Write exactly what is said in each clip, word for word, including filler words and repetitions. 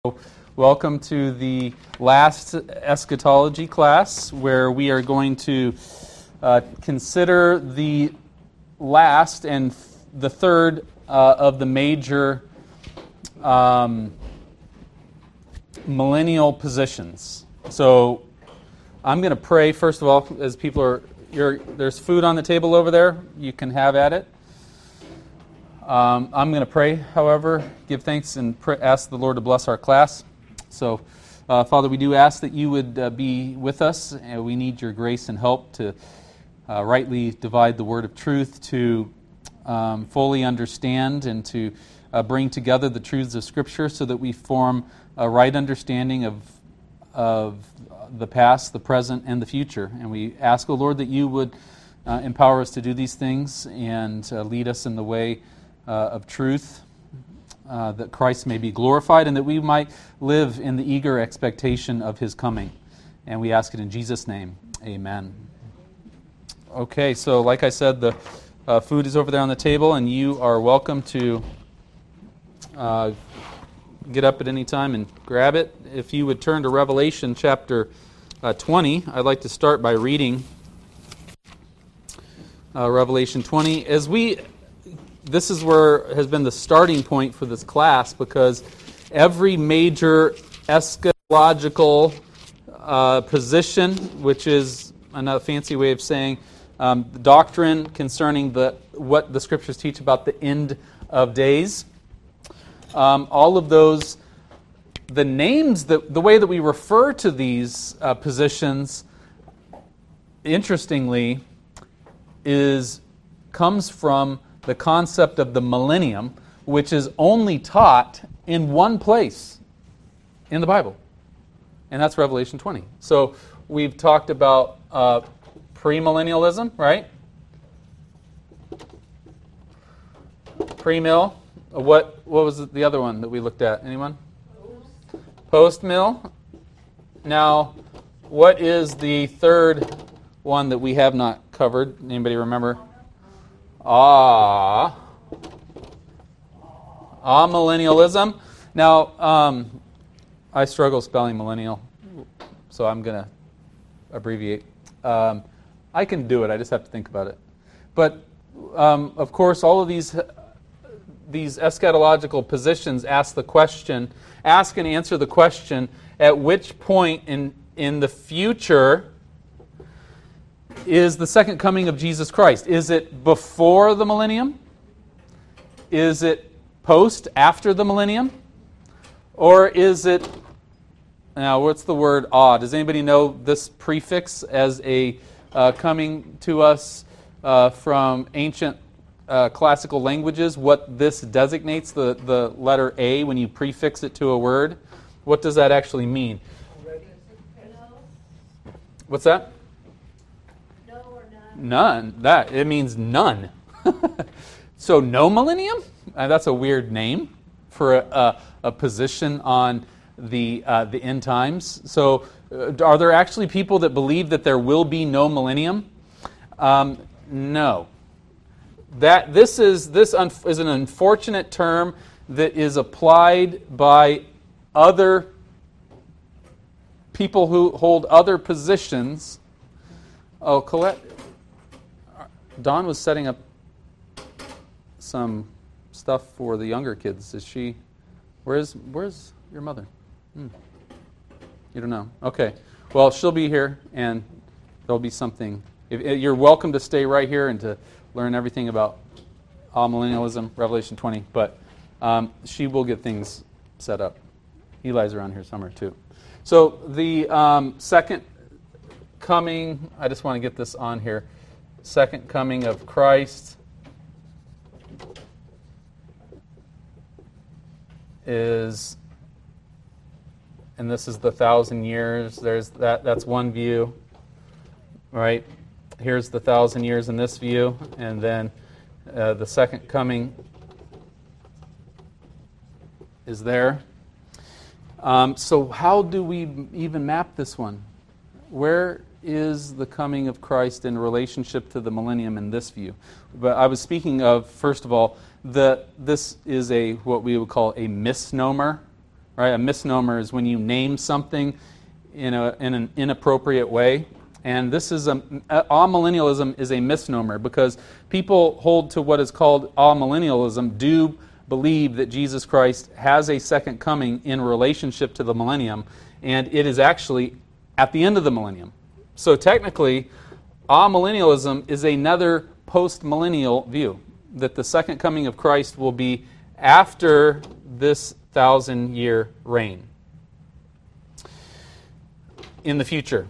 Welcome to the last eschatology class, where we are going to uh, consider the last and the third uh, of the major um, millennial positions. So I'm going to pray, first of all, as people are, you're, there's food on the table over there. You can have at it. Um, I'm going to pray, however, give thanks and pray, ask the Lord to bless our class. So, uh, Father, we do ask that you would uh, be with us. And we need your grace and help to uh, rightly divide the word of truth, to um, fully understand and to uh, bring together the truths of Scripture so that we form a right understanding of, of the past, the present, and the future. And we ask, O Lord, that you would uh, empower us to do these things and uh, lead us in the way uh, of truth, Uh, that Christ may be glorified and that we might live in the eager expectation of His coming. And we ask it in Jesus' name. Amen. Okay, so like I said, the uh, food is over there on the table, and you are welcome to uh, get up at any time and grab it. If you would turn to Revelation chapter uh, twenty, I'd like to start by reading uh, Revelation twenty. As we... This is where has been the starting point for this class, because every major eschatological uh, position, which is another fancy way of saying um, doctrine concerning the what the Scriptures teach about the end of days, um, all of those, the names, the, the way that we refer to these uh, positions, interestingly, is comes from the concept of the millennium, which is only taught in one place in the Bible, and that's Revelation twenty. So we've talked about uh, premillennialism, right? Pre-mill. What what was the other one that we looked at? Anyone? Post-mill. Now, what is the third one that we have not covered? Anybody remember? Ah, ah, millennialism. Now, um, I struggle spelling millennial, so I'm going to abbreviate. Um, I can do it. I just have to think about it. But, um, of course, all of these these eschatological positions ask the question, ask and answer the question: at which point in in the future is the second coming of Jesus Christ? Is it before the millennium? Is it post, after the millennium? Or is it, now what's the word ah? Does anybody know this prefix as a uh, coming to us uh, from ancient uh, classical languages? What this designates, the, the letter A, when you prefix it to a word? What does that actually mean? What's that? None. That it means none. So no millennium? Uh, that's a weird name for a, a, a position on the uh, the end times. So uh, are there actually people that believe that there will be no millennium? Um, no. That this is this un, is an unfortunate term that is applied by other people who hold other positions. Oh, Colette. Dawn was setting up some stuff for the younger kids. Is she? Where's Where's your mother? Hmm. You don't know. Okay. Well, she'll be here, and there'll be something. If, you're welcome to stay right here and to learn everything about amillennialism, Revelation twenty. But um, she will get things set up. Eli's around here somewhere too. So the um, second coming. I just want to get this on here. Second coming of Christ is, and this is the thousand years. There's that. That's one view, right? Here's the thousand years in this view, and then uh, the second coming is there. Um, so how do we even map this one? Where is the coming of Christ in relationship to the millennium in this view? But I was speaking of, first of all, the this is a what we would call a misnomer, Right? A misnomer is when you name something in a in an inappropriate way. And this is a amillennialism is a misnomer because people hold to what is called amillennialism do believe that Jesus Christ has a second coming in relationship to the millennium, and it is actually at the end of the millennium. So technically, amillennialism is another post-millennial view, that the second coming of Christ will be after this thousand-year reign in the future.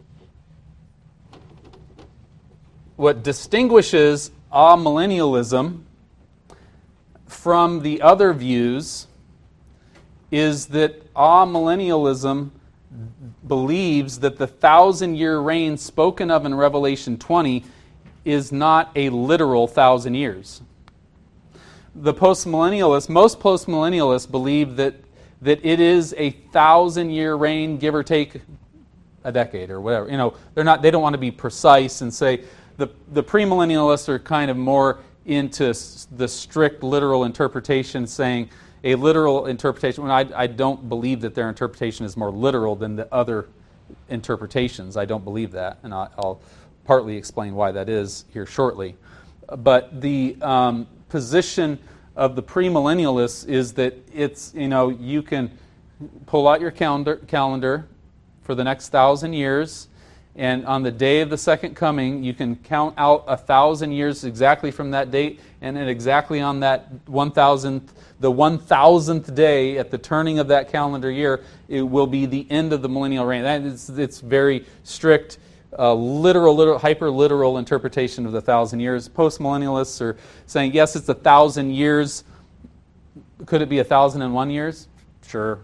What distinguishes amillennialism from the other views is that amillennialism believes that the thousand-year reign spoken of in Revelation twenty is not a literal thousand years. The postmillennialists, most postmillennialists believe that, that it is a thousand-year reign, give or take a decade or whatever. You know, they're not. They don't want to be precise and say. The, the premillennialists are kind of more into the strict literal interpretation, saying a literal interpretation. Well, I, I don't believe that their interpretation is more literal than the other interpretations. I don't believe that, and I, I'll partly explain why that is here shortly. But the um, position of the premillennialists is that it's, you know, you can pull out your calendar, calendar for the next thousand years, and on the day of the second coming, you can count out a thousand years exactly from that date, and then exactly on that one thousandth, the one thousandth day at the turning of that calendar year, it will be the end of the millennial reign. That is, it's very strict, uh, literal, literal, hyper-literal interpretation of the thousand years. Post-millennialists are saying, yes, it's a thousand years. Could it be a thousand and one years? Sure.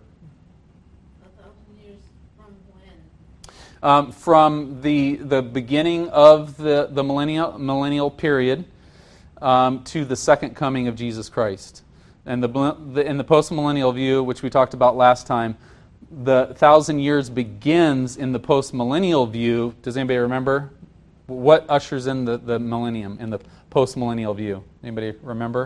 Um, from the the beginning of the, the millennial, millennial period um, to the second coming of Jesus Christ. And the, the in the postmillennial view, which we talked about last time, the thousand years begins in the postmillennial view. Does anybody remember? What ushers in the, the millennium in the postmillennial view? Anybody remember?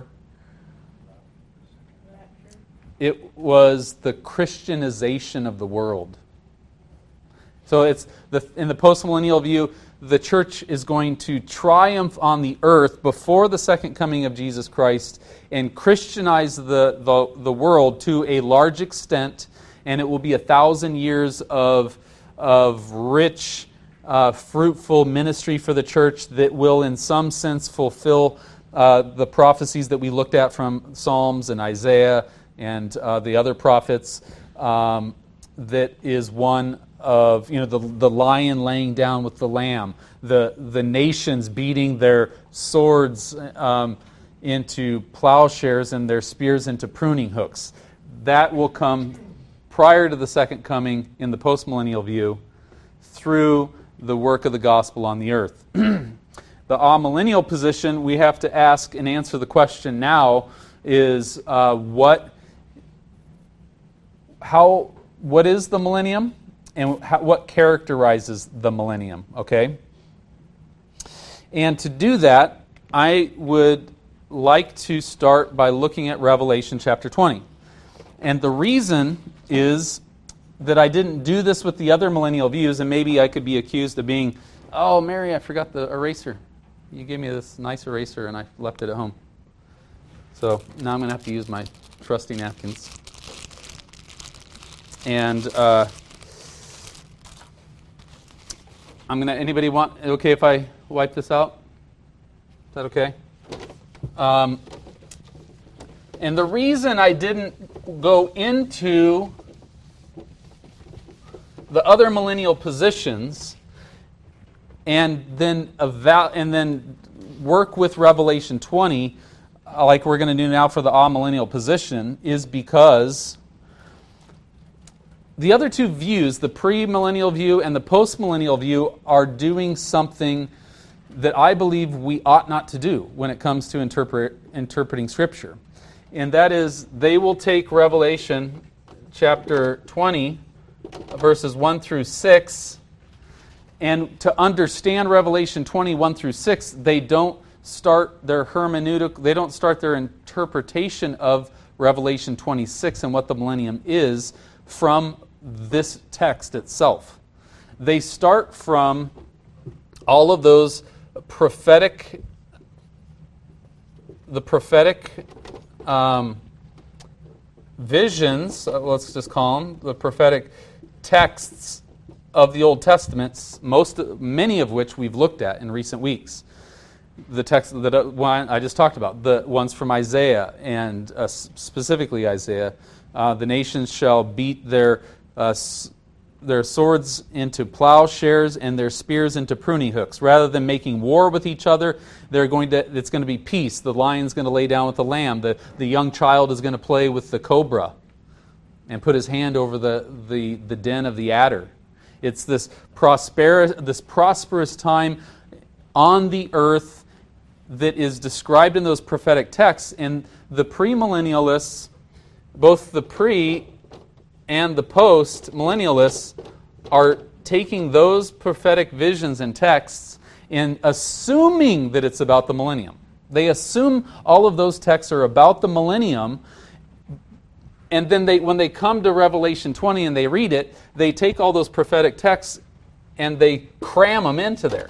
It was the Christianization of the world. So it's the, in the postmillennial view, the church is going to triumph on the earth before the second coming of Jesus Christ and Christianize the, the, the world to a large extent, and it will be a thousand years of, of rich, uh, fruitful ministry for the church that will in some sense fulfill uh, the prophecies that we looked at from Psalms and Isaiah and uh, the other prophets. Um, that is one of, you know, the the lion laying down with the lamb, the the nations beating their swords um, into plowshares and their spears into pruning hooks. That will come prior to the second coming in the postmillennial view through the work of the gospel on the earth. The amillennial position, we have to ask and answer the question now is uh, what, how, what is the millennium? And how, what characterizes the millennium, okay? And to do that, I would like to start by looking at Revelation chapter twenty. And the reason is that I didn't do this with the other millennial views, and maybe I could be accused of being, oh, Mary, I forgot the eraser. You gave me this nice eraser, and I left it at home. So now I'm going to have to use my trusty napkins. And... Uh, I'm gonna. Anybody want? Okay, if I wipe this out? Is that okay? Um, and the reason I didn't go into the other millennial positions and then eval- and then work with Revelation twenty, like we're going to do now for the amillennial position, is because the other two views, the pre-millennial view and the post-millennial view, are doing something that I believe we ought not to do when it comes to interpret, interpreting Scripture. And that is, they will take Revelation chapter twenty, verses one through six, and to understand Revelation twenty, one through six, they don't start their hermeneutic, they don't start their interpretation of Revelation twenty-six and what the millennium is from this text itself. They start from all of those prophetic, the prophetic um, visions, uh, let's just call them, the prophetic texts of the Old Testament, most, many of which we've looked at in recent weeks. The text that uh, one I just talked about, the ones from Isaiah, and uh, specifically Isaiah, uh, the nations shall beat their uh, s- their swords into plowshares and their spears into pruning hooks. Rather than making war with each other, they're going to. It's going to be peace. The lion's going to lay down with the lamb. The the young child is going to play with the cobra, and put his hand over the the, the den of the adder. It's this prosperous this prosperous time on the earth that is described in those prophetic texts, and the premillennialists, both the pre and the post-millennialists, are taking those prophetic visions and texts and assuming that it's about the millennium. They assume all of those texts are about the millennium, and then they, when they come to Revelation twenty and they read it, they take all those prophetic texts and they cram them into there.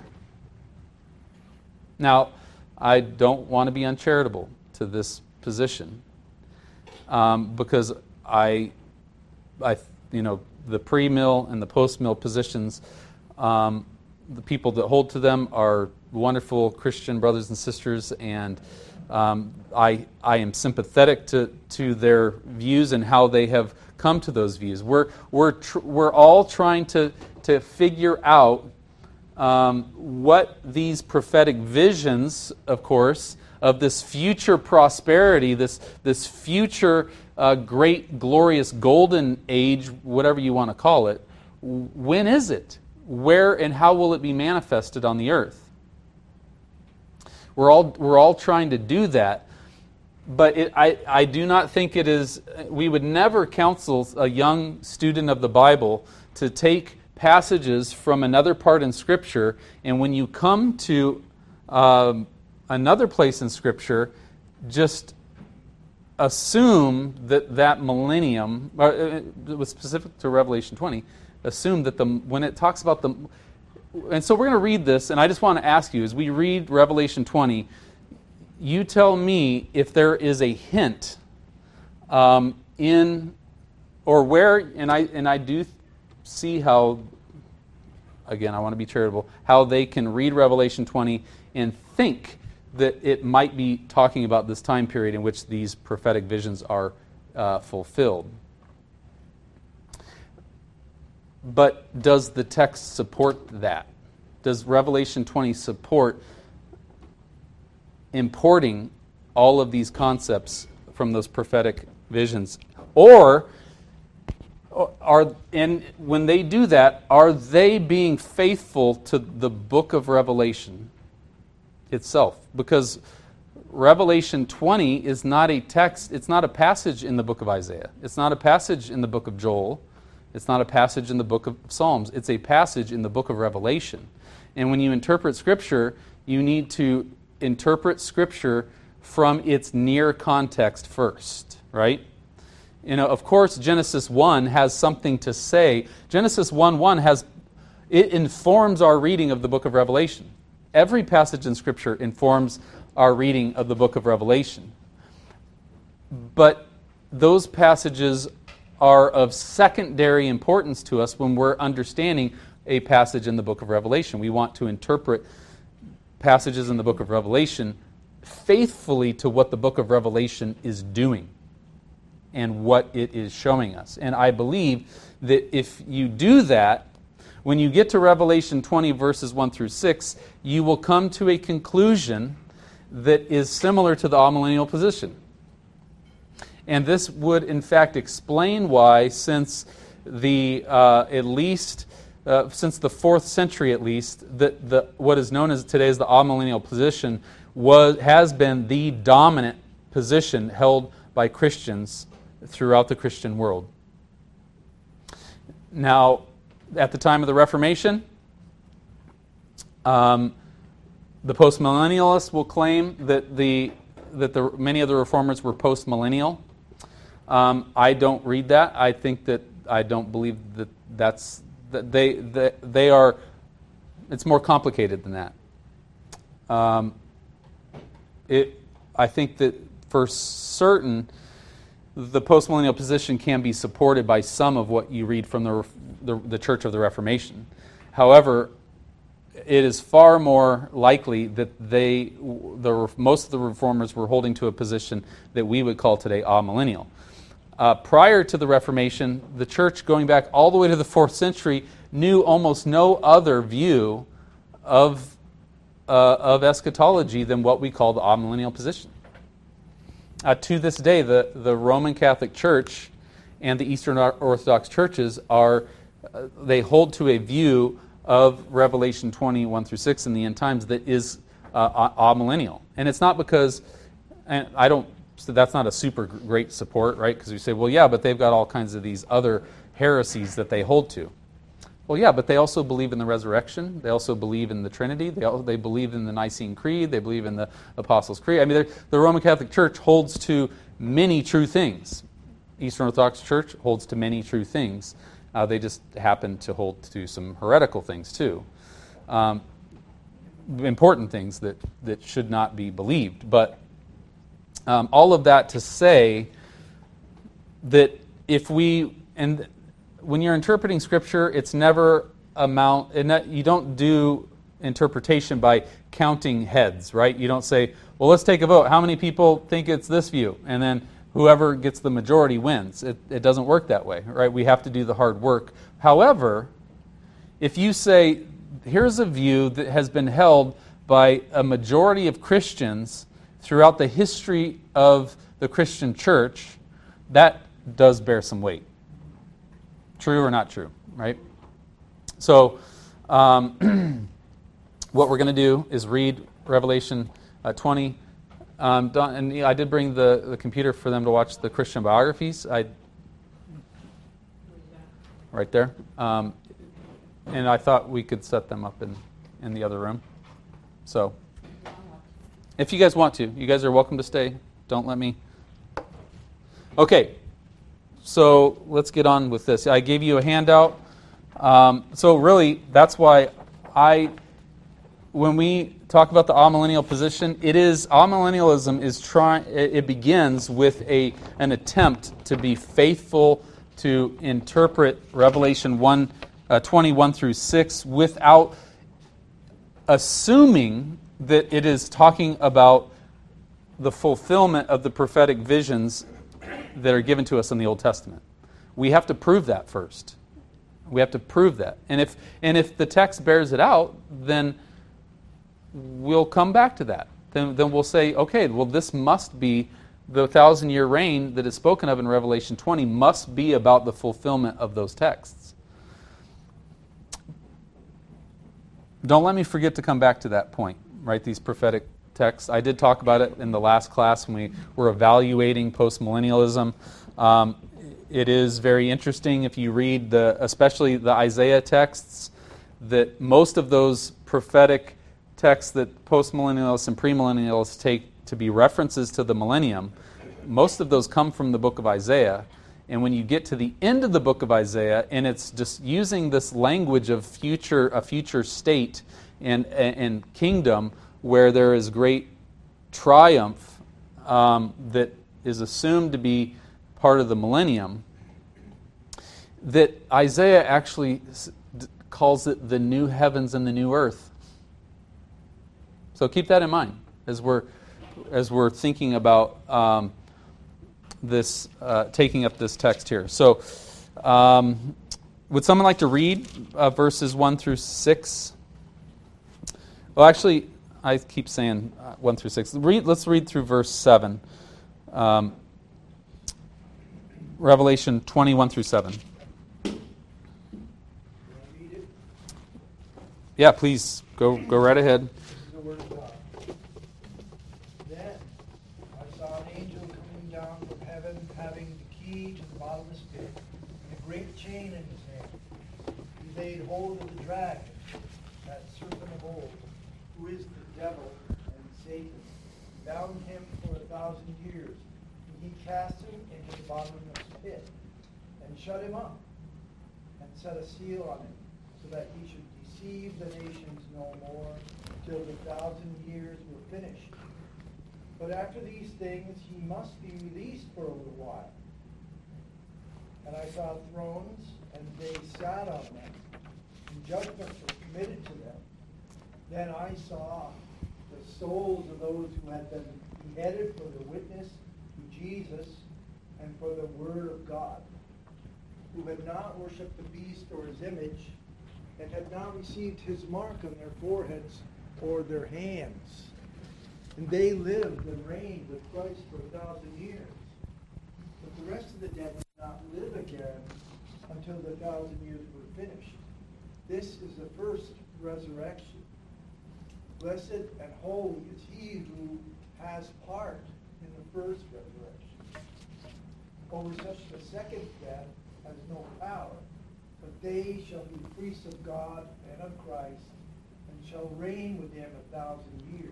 Now, I don't want to be uncharitable to this position, um, because I, I, you know, the pre-mill and the post-mill positions, um, the people that hold to them are wonderful Christian brothers and sisters, and um, I, I am sympathetic to, to their views and how they have come to those views. We're, we're, tr- we're all trying to, to figure out Um, what these prophetic visions, of course, of this future prosperity, this this future uh, great, glorious, golden age, whatever you want to call it, when is it? Where and how will it be manifested on the earth? We're all we're all trying to do that, but it, I I do not think it is. We would never counsel a young student of the Bible to take passages from another part in Scripture, and when you come to um, another place in Scripture, just assume that that millennium, or it was specific to Revelation twenty, assume that the when it talks about the, and so we're going to read this, and I just want to ask you, as we read Revelation twenty, you tell me if there is a hint um, in, or where, and I and I do see how, again, I want to be charitable, how they can read Revelation twenty and think that it might be talking about this time period in which these prophetic visions are uh, fulfilled. But does the text support that? Does Revelation twenty support importing all of these concepts from those prophetic visions? Or Are and when they do that, are they being faithful to the book of Revelation itself? Because Revelation twenty is not a text, it's not a passage in the book of Isaiah. It's not a passage in the book of Joel. It's not a passage in the book of Psalms. It's a passage in the book of Revelation. And when you interpret Scripture, you need to interpret Scripture from its near context first, right? You know, of course, Genesis one has something to say. Genesis one one has, it informs our reading of the book of Revelation. Every passage in Scripture informs our reading of the book of Revelation. But those passages are of secondary importance to us when we're understanding a passage in the book of Revelation. We want to interpret passages in the book of Revelation faithfully to what the book of Revelation is doing and what it is showing us. And I believe that if you do that, when you get to Revelation twenty, verses one through six, you will come to a conclusion that is similar to the amillennial position. And this would, in fact, explain why, since the uh, at least uh, since the fourth century, at least, that the what is known as today as the amillennial position was has been the dominant position held by Christians throughout the Christian world. Now, at the time of the Reformation, um, the postmillennialists will claim that the that the many of the reformers were postmillennial. Um, I don't read that. I think that I don't believe that that's that they that they are. It's more complicated than that. Um, it. I think that for certain, the postmillennial position can be supported by some of what you read from the the, the Church of the Reformation. However, it is far more likely that they, the most of the reformers, were holding to a position that we would call today amillennial. Uh, prior to the Reformation, the church, going back all the way to the fourth century, knew almost no other view of uh, of eschatology than what we call the amillennial position. Uh, to this day, the, the Roman Catholic Church and the Eastern Orthodox churches are uh, they hold to a view of Revelation twenty, one through six in the end times that is uh, amillennial. And it's not because, and I don't, so that's not a super great support, right? Because you say, well, yeah, but they've got all kinds of these other heresies that they hold to. Well, yeah, but they also believe in the resurrection. They also believe in the Trinity. They also, they believe in the Nicene Creed. They believe in the Apostles' Creed. I mean, the Roman Catholic Church holds to many true things. Eastern Orthodox Church holds to many true things. Uh, they just happen to hold to some heretical things too. Um, important things that, that should not be believed. But um, all of that to say that if we, and when you're interpreting Scripture, it's never amount, you don't do interpretation by counting heads, right? You don't say, well, let's take a vote. How many people think it's this view? And then whoever gets the majority wins. It, it doesn't work that way, right? We have to do the hard work. However, if you say, here's a view that has been held by a majority of Christians throughout the history of the Christian church, that does bear some weight. True or not true, right? So, um, what we're going to do is read Revelation uh, twenty. Um, and you know, I did bring the, the computer for them to watch the Christian biographies. I right there, um, and I thought we could set them up in, in the other room. So, if you guys want to, you guys are welcome to stay. Don't let me. Okay, so let's get on with this. I gave you a handout. Um, so really, that's why I. When we talk about the amillennial position, it is amillennialism is trying. It begins with a an attempt to be faithful to interpret Revelation one, uh, twenty-one through six without assuming that it is talking about the fulfillment of the prophetic visions that are given to us in the Old Testament. We have to prove that first. We have to prove that, and if and if the text bears it out, then we'll come back to that. Then, then we'll say, okay, well, this must be the thousand-year reign that is spoken of in Revelation twenty must be about the fulfillment of those texts. Don't let me forget to come back to that point, right? These prophetic texts. I did talk about it in the last class when we were evaluating postmillennialism. Um, it is very interesting if you read the, especially the Isaiah texts, that most of those prophetic texts that postmillennialists and premillennialists take to be references to the millennium, most of those come from the book of Isaiah. And when you get to the end of the book of Isaiah, and it's just using this language of future, a future state and, and kingdom where there is great triumph um, that is assumed to be part of the millennium, that Isaiah actually calls it the new heavens and the new earth. So keep that in mind as we're as we're thinking about um, this, uh, taking up this text here. So, um, would someone like to read uh, verses one through six? Well, actually, I keep saying uh, one through six. Read. Let's read through verse seven. Um, Revelation twenty-one through seven. Yeah, please go go right ahead. Word of God. Then I saw an angel coming down from heaven, having the key to the bottomless pit, and a great chain in his hand. He laid hold of the dragon, that serpent of old, who is the devil and Satan, bound him for a thousand years, and he cast him into the bottomless pit, and shut him up, and set a seal on him, so that he should deceive the nations no more, till the thousand years were finished. But after these things he must be released for a little while. And I saw thrones, and they sat on them, and judgments were committed to them. Then I saw the souls of those who had been beheaded for the witness to Jesus and for the word of God, who had not worshipped the beast or his image, and had not received his mark on their foreheads or their hands. And they lived and reigned with Christ for a thousand years. But the rest of the dead did not live again until the thousand years were finished. This is the first resurrection. Blessed and holy is he who has part in the first resurrection. Over such the second death has no power, but they shall be priests of God and of Christ, and shall reign with him a thousand years.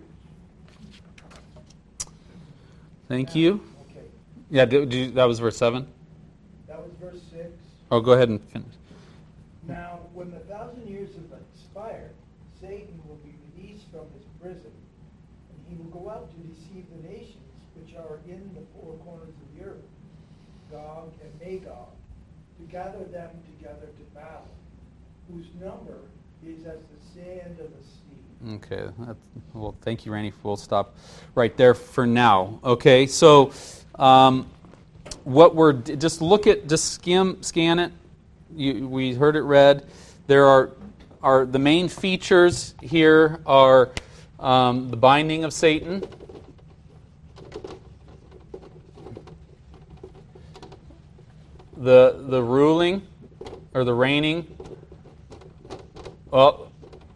Thank now, you. Okay. Yeah, do, do, that was verse seven? That was verse six. Oh, go ahead and finish. Now, when the thousand years have expired, Satan will be released from his prison, and he will go out to deceive the nations which are in the four corners of the earth, Gog and Magog, to gather them together to battle, whose number is as the sand of the sea. Okay. That's, well, thank you, Randy. We'll stop right there for now. Okay. So, um, what we're just look at, just skim, scan it. You, we heard it read. There are are the main features here are um, the binding of Satan, the the ruling or the reigning. Well,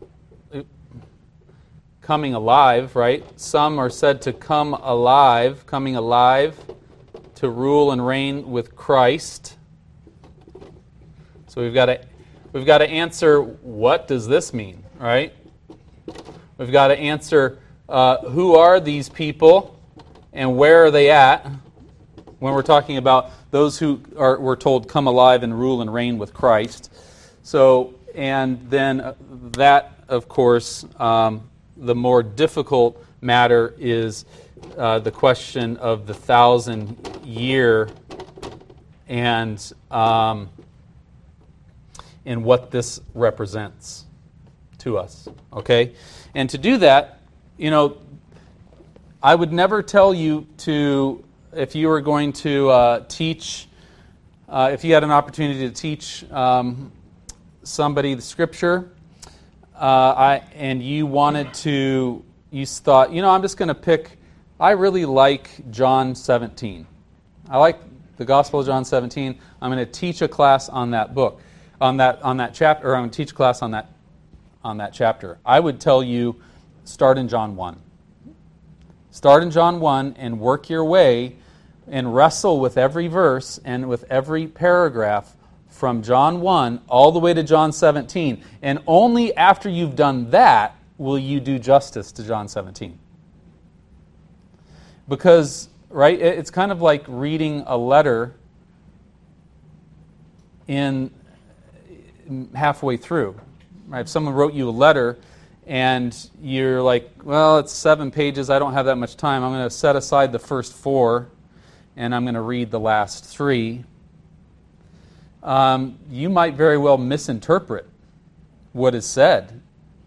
coming alive, right? Some are said to come alive, coming alive to rule and reign with Christ. So we've got to we've got to answer, what does this mean, right? We've got to answer uh, who are these people and where are they at when we're talking about those who are we're told come alive and rule and reign with Christ. So and then that, of course, um, the more difficult matter is uh, the question of the thousand year and um, and what this represents to us. Okay, and to do that, you know, I would never tell you to, if you were going to uh, teach, uh, if you had an opportunity to teach um, somebody the Scripture. Uh, I and you wanted to, you thought, you know, I'm just going to pick, I really like John seventeen. I like the Gospel of John seventeen. I'm going to teach a class on that book, on that on that chapter, or I'm going to teach a class on that on that chapter. I would tell you, start in John one. Start in John one and work your way and wrestle with every verse and with every paragraph from John one all the way to John seventeen. And only after you've done that will you do justice to John seventeen. Because, right, it's kind of like reading a letter in halfway through. Right? If someone wrote you a letter and you're like, well, it's seven pages, I don't have that much time, I'm going to set aside the first four and I'm going to read the last three. Um, you might very well misinterpret what is said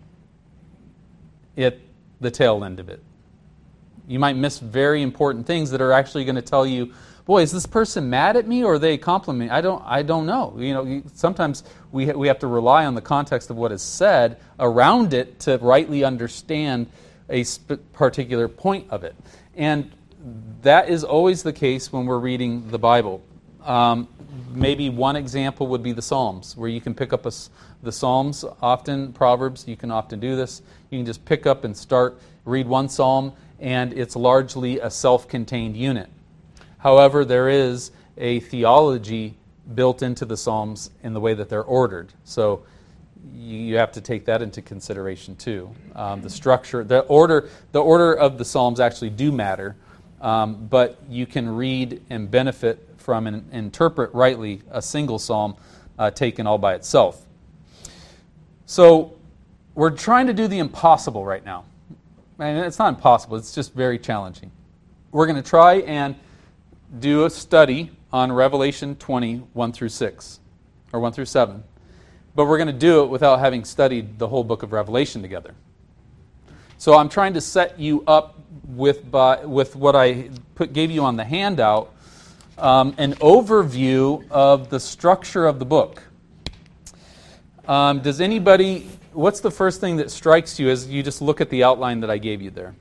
at the tail end of it. You might miss very important things that are actually going to tell you, boy, is this person mad at me or are they complimenting me? I don't, I don't know. You know, sometimes we ha- we have to rely on the context of what is said around it to rightly understand a sp- particular point of it. And that is always the case when we're reading the Bible. Um, maybe one example would be the Psalms, where you can pick up a, the Psalms often, Proverbs, you can often do this. You can just pick up and start, read one Psalm, and it's largely a self-contained unit. However, there is a theology built into the Psalms in the way that they're ordered. So you have to take that into consideration too. Um, the structure, the order, the order of the Psalms actually do matter. Um, but you can read and benefit from and interpret rightly a single psalm uh, taken all by itself. So we're trying to do the impossible right now. And it's not impossible, it's just very challenging. We're going to try and do a study on Revelation twenty, one through six, or one through seven. But we're going to do it without having studied the whole book of Revelation together. So I'm trying to set you up with by, with what I put, gave you on the handout, um, an overview of the structure of the book. Um, does anybody, what's the first thing that strikes you as you just look at the outline that I gave you there?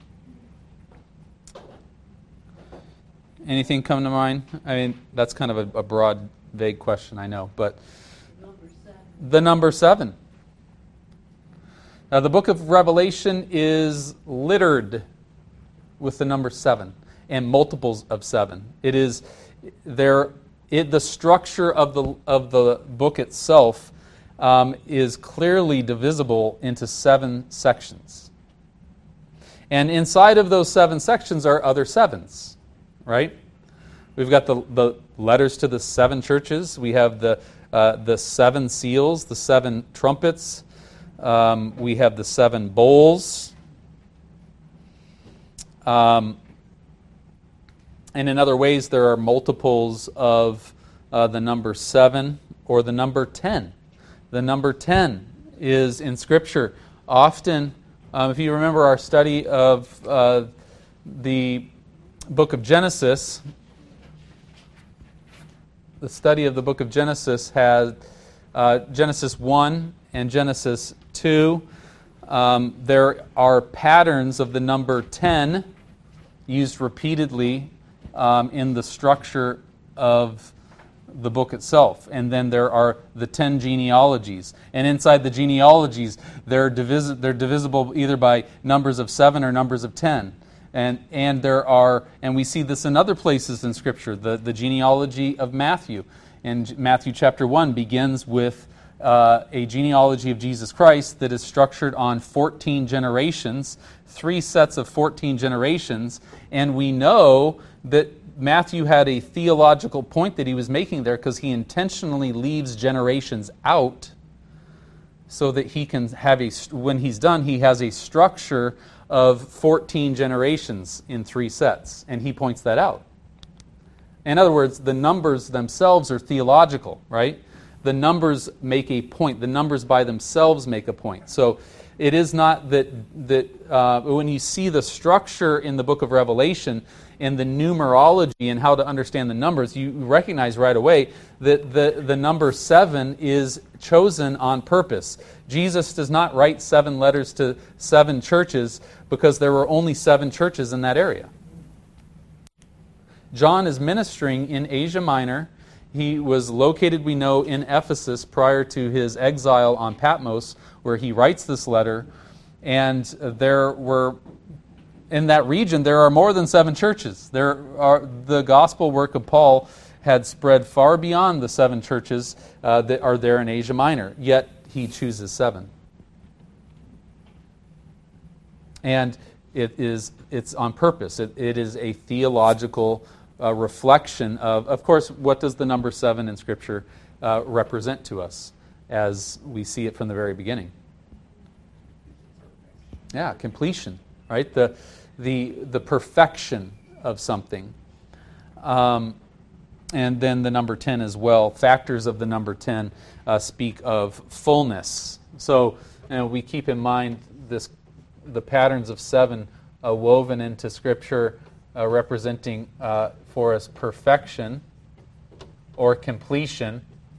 Anything come to mind? I mean, that's kind of a, a broad, vague question, I know, but number seven. The number seven. Now, the book of Revelation is littered with the number seven and multiples of seven. It is there. It the structure of the of the book itself um, is clearly divisible into seven sections, and inside of those seven sections are other sevens. Right? We've got the, the letters to the seven churches. We have the uh, the seven seals, the seven trumpets. Um, we have the seven bowls. Um, and in other ways, there are multiples of uh, the number seven or the number ten. The number ten is in Scripture often, um, if you remember our study of uh, the book of Genesis, the study of the book of Genesis has uh, Genesis one and Genesis two. Um, there are patterns of the number ten used repeatedly um, in the structure of the book itself. And then there are the ten genealogies. And inside the genealogies, they're, divis- they're divisible either by numbers of seven or numbers of ten. And and there are, and we see this in other places in Scripture, the, the genealogy of Matthew. And Matthew chapter one begins with uh, a genealogy of Jesus Christ that is structured on fourteen generations, three sets of fourteen generations. And we know that Matthew had a theological point that he was making there because he intentionally leaves generations out so that he can have a, when he's done, he has a structure of fourteen generations in three sets, and he points that out. In other words, the numbers themselves are theological, right? The numbers make a point. The numbers by themselves make a point. So it is not that, that uh, when you see the structure in the book of Revelation and the numerology and how to understand the numbers, you recognize right away that the, the number seven is chosen on purpose. Jesus does not write seven letters to seven churches because there were only seven churches in that area. John is ministering in Asia Minor. He was located, we know, in Ephesus prior to his exile on Patmos, where he writes this letter. And there were, in that region, there are more than seven churches. There are the gospel work of Paul had spread far beyond the seven churches uh, that are there in Asia Minor. Yet he chooses seven. And it is it's on purpose. It, it is a theological uh, reflection of, of course, what does the number seven in Scripture uh, represent to us as we see it from the very beginning? Yeah, completion, right? The the the perfection of something. Um, and then the number ten as well. Factors of the number ten uh, speak of fullness. So you know, we keep in mind this the patterns of seven uh, woven into Scripture uh, representing uh, for us perfection or completion.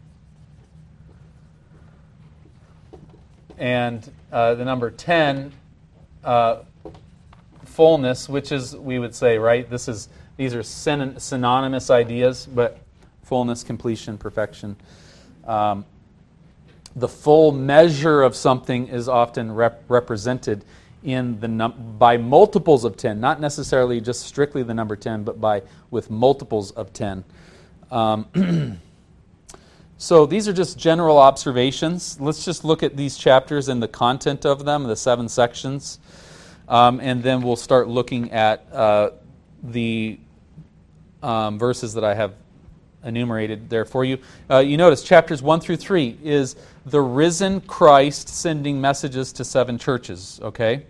And uh, the number ten, uh, fullness, which is, we would say, right, this is these are syn- synonymous ideas, but fullness, completion, perfection. Um, the full measure of something is often rep- represented in the num- by multiples of ten, not necessarily just strictly the number ten, but by with multiples of ten. Um, so these are just general observations. Let's just look at these chapters and the content of them, the seven sections, um, and then we'll start looking at uh, the um, verses that I have enumerated there for you. Uh, you notice chapters one through three is the risen Christ sending messages to seven churches, okay?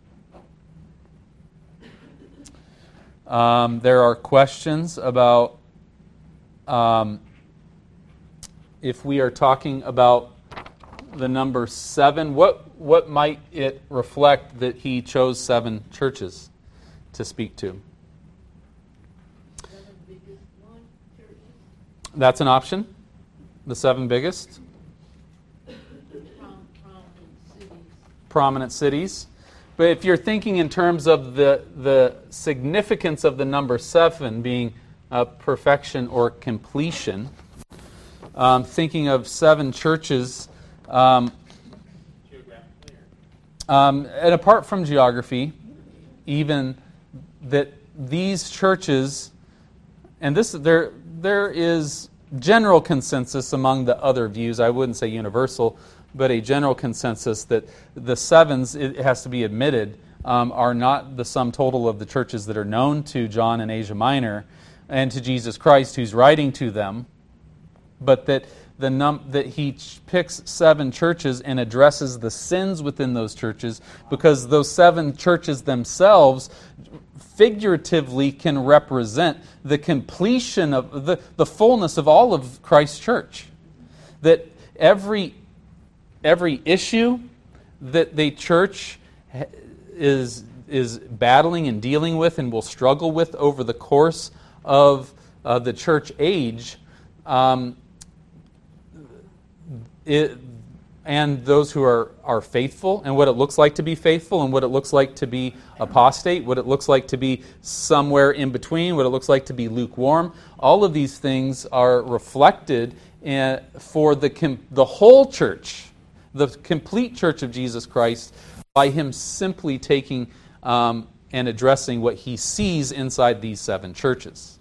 Um, there are questions about um, if we are talking about the number seven, what, what might it reflect that he chose seven churches to speak to? That's an option. The seven biggest. Prominent cities. Prominent cities. But if you're thinking in terms of the, the significance of the number seven being uh, perfection or completion, um, thinking of seven churches, um, um, and apart from geography, even that these churches, and this there there is general consensus among the other views, I wouldn't say universal, but a general consensus that the sevens, it has to be admitted, um, are not the sum total of the churches that are known to John in Asia Minor and to Jesus Christ who's writing to them, but that the num- that he picks seven churches and addresses the sins within those churches, because those seven churches themselves figuratively can represent the completion of the, the fullness of all of Christ's church. That every every issue that the church is is battling and dealing with and will struggle with over the course of uh, the church age, um, it, and those who are, are faithful, and what it looks like to be faithful, and what it looks like to be apostate, what it looks like to be somewhere in between, what it looks like to be lukewarm, all of these things are reflected in, for the com- the whole church, the complete church of Jesus Christ, by him simply taking um, and addressing what he sees inside these seven churches.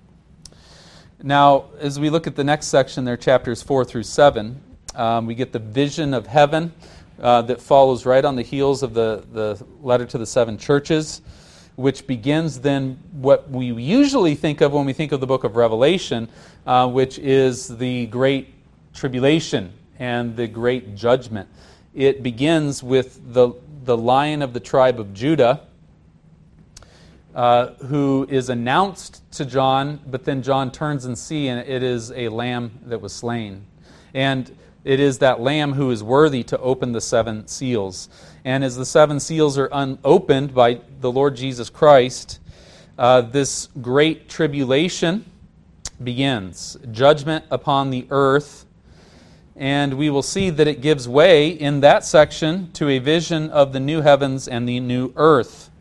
Now, as we look at the next section there, chapters four through seven, Um, we get the vision of heaven uh, that follows right on the heels of the, the letter to the seven churches, which begins then what we usually think of when we think of the book of Revelation, uh, which is the great tribulation and the great judgment. It begins with the, the Lion of the tribe of Judah, uh, who is announced to John, but then John turns and sees, and it is a lamb that was slain. And it is that lamb who is worthy to open the seven seals. And as the seven seals are unopened by the Lord Jesus Christ, uh, this great tribulation begins. Judgment upon the earth. And we will see that it gives way in that section to a vision of the new heavens and the new earth.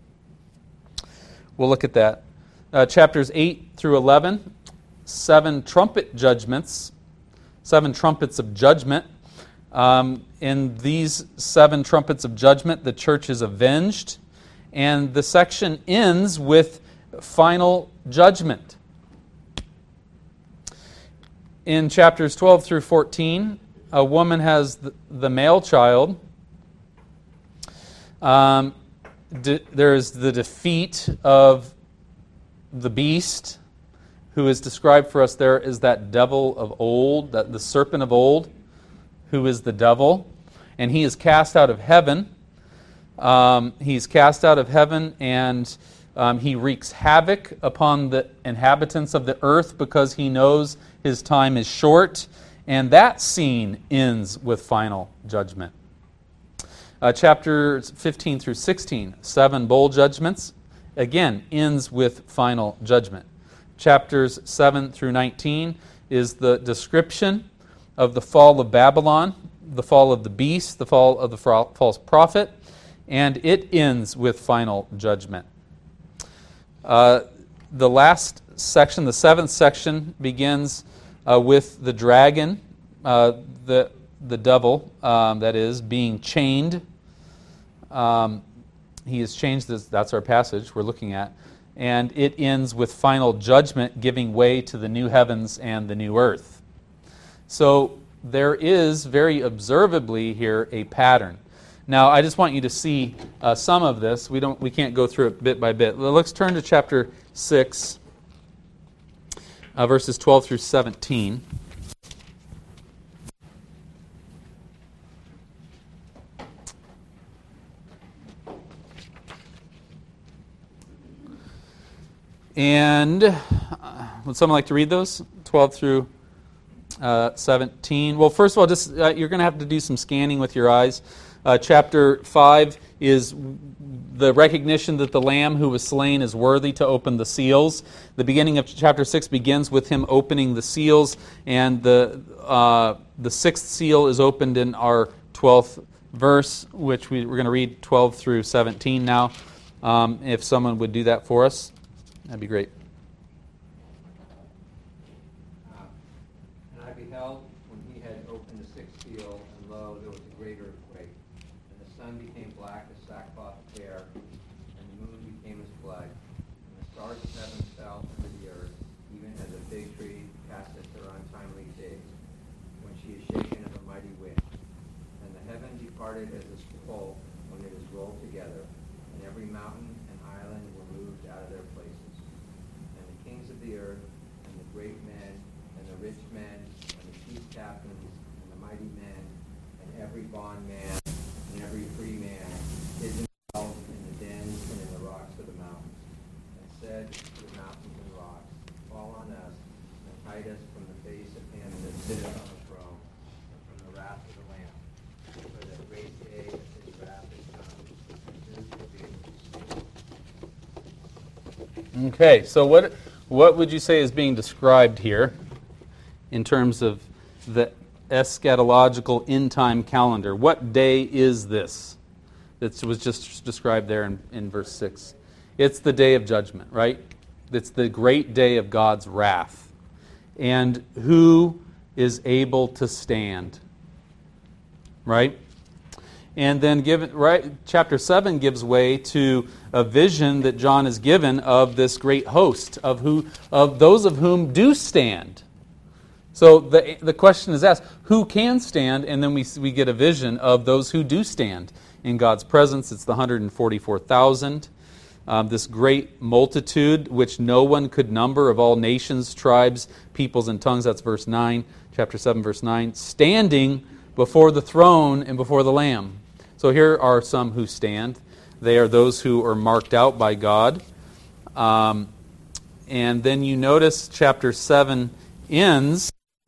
We'll look at that. Uh, chapters eight through eleven, seven trumpet judgments. Seven trumpets of judgment. Um, in these seven trumpets of judgment, the church is avenged. And the section ends with final judgment. In chapters twelve through fourteen, a woman has the, the male child. Um, de- there is the defeat of the beast, who is described for us there as that devil of old, that the serpent of old, who is the devil. And he is cast out of heaven. Um, he's cast out of heaven, and um, he wreaks havoc upon the inhabitants of the earth because he knows his time is short. And that scene ends with final judgment. Uh, chapters fifteen through sixteen, seven bowl judgments, again, ends with final judgment. Chapters seven through nineteen is the description of the fall of Babylon, the fall of the beast, the fall of the false prophet, and it ends with final judgment. Uh, the last section, the seventh section, begins uh, with the dragon, uh, the, the devil, um, that is, being chained. Um, he is changed, that's our passage we're looking at. And it ends with final judgment giving way to the new heavens and the new earth. So there is very observably here a pattern. Now, I just want you to see uh, some of this. We don't, we can't go through it bit by bit. Let's turn to chapter six, uh, verses twelve through seventeen. And uh, would someone like to read those? twelve through uh, seventeen. Well, first of all, just uh, you're going to have to do some scanning with your eyes. Uh, chapter five is the recognition that the Lamb who was slain is worthy to open the seals. The beginning of chapter six begins with him opening the seals, and the uh, the sixth seal is opened in our twelfth verse, which we, we're going to read twelve through seventeen now. Um, if someone would do that for us, that'd be great. Uh, and I beheld when he had opened the sixth seal, and lo, there was a great earthquake, and the sun became black as sackcloth of hair, and the moon became as blood, and the stars of heaven fell into the earth, even as a fig tree casteth her untimely figs, when she is shaken of a mighty wind. And the heaven departed as a scroll when it is rolled together, and every mountain and island were moved out of their places. And the kings of the earth, and the great men, and the rich men, and the chief captains, and the mighty men, and every bondman, and every free man, hid themselves in the dens and in the rocks of the mountains, and said to the mountains and rocks, fall on us, and hide us from the face of him that sitteth on the throne, and from the wrath of the Lamb. For the great day of his wrath is come, and who will be able to stand? Okay, so what what would you say is being described here in terms of the eschatological end-time calendar? What day is this that was just described there in, in verse six? It's the day of judgment, right? It's the great day of God's wrath. And who is able to stand? Right? And then given, right, chapter seven gives way to a vision that John is given of this great host, of who of those of whom do stand. So the the question is asked, who can stand? And then we we get a vision of those who do stand in God's presence. It's the one hundred forty-four thousand. Um, this great multitude, which no one could number, of all nations, tribes, peoples, and tongues. That's verse nine, chapter seven, verse nine. Standing before the throne and before the Lamb. So here are some who stand. They are those who are marked out by God. Um, and then you notice chapter seven ends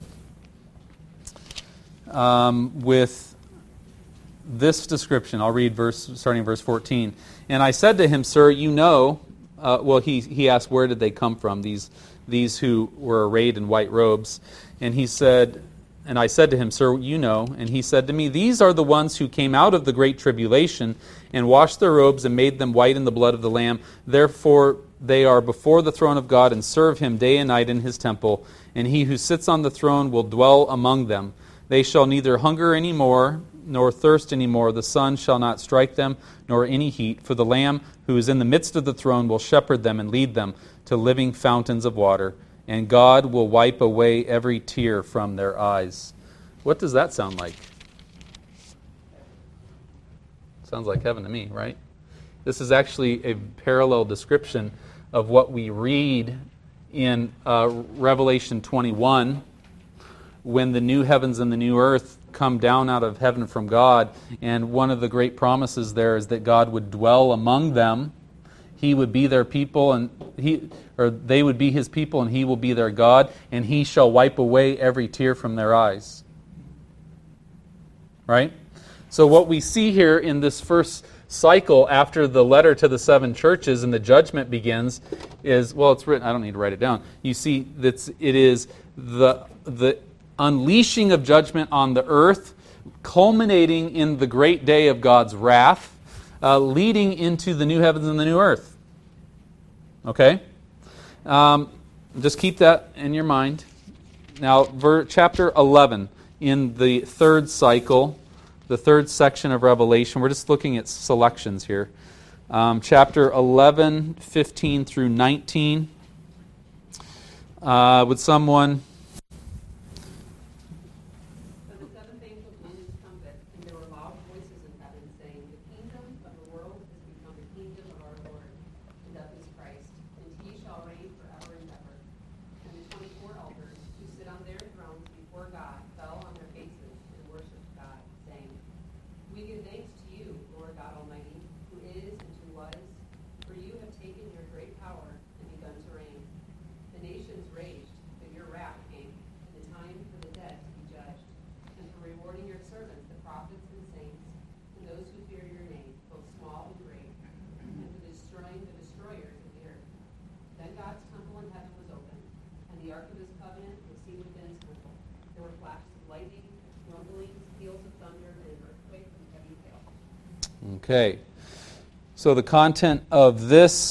um, with this description. I'll read verse starting verse fourteen. And I said to him, Sir, you know, uh, well, he, he asked, where did they come from, these, these who were arrayed in white robes? And he said, and I said to him, Sir, you know. And he said to me, these are the ones who came out of the great tribulation and washed their robes and made them white in the blood of the Lamb. Therefore they are before the throne of God and serve him day and night in his temple. And he who sits on the throne will dwell among them. They shall neither hunger any more, nor thirst any more. The sun shall not strike them, nor any heat. For the Lamb who is in the midst of the throne will shepherd them and lead them to living fountains of water. And God will wipe away every tear from their eyes. What does that sound like? Sounds like heaven to me, right? This is actually a parallel description of what we read in uh, Revelation twenty-one, when the new heavens and the new earth come down out of heaven from God. And one of the great promises there is that God would dwell among them. He would be their people, and he or they would be his people, and he will be their God, and he shall wipe away every tear from their eyes. Right? So what we see here in this first cycle after the letter to the seven churches and the judgment begins is, well, it's written, I don't need to write it down. You see that it is the the unleashing of judgment on the earth, culminating in the great day of God's wrath, Uh, leading into the new heavens and the new earth. Okay? Um, just keep that in your mind. Now, ver- chapter eleven, in the third cycle, the third section of Revelation, we're just looking at selections here. Um, chapter eleven, fifteen through nineteen. Uh, would someone... The seventh angel blew his trumpet, and there were loud voices in heaven saying, rumblings, peals of thunder, and an earthquake and heavy hail. Okay. So the content of this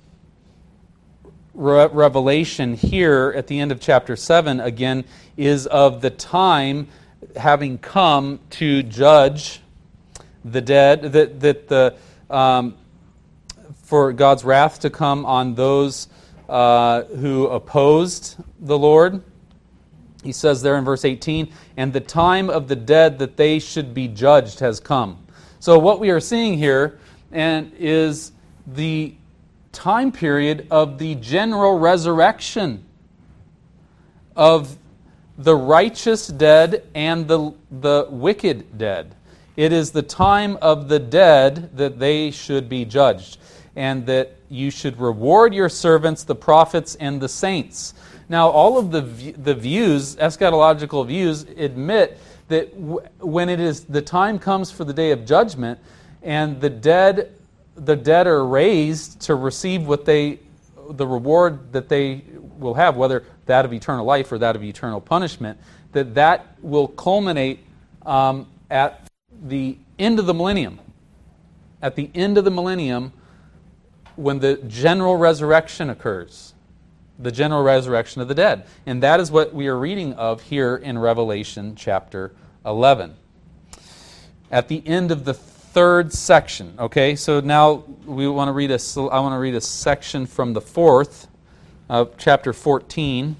re- revelation here at the end of chapter seven, again, is of the time having come to judge the dead, that, that the um, for God's wrath to come on those uh, who opposed the Lord. He says there in verse eighteen, and the time of the dead that they should be judged has come. So what we are seeing here and is the time period of the general resurrection of the righteous dead and the, the wicked dead. It is the time of the dead that they should be judged, and that you should reward your servants, the prophets, and the saints. Now, all of the the views, eschatological views, admit that w- when it is the time comes for the day of judgment, and the dead, the dead are raised to receive what they, the reward that they will have, whether that of eternal life or that of eternal punishment, that that will culminate um, at the end of the millennium. At the end of the millennium, when the general resurrection occurs. The general resurrection of the dead. And that is what we are reading of here in Revelation chapter eleven. At the end of the third section. Okay, so now we want to read a, I want to read a section from the fourth of chapter fourteen,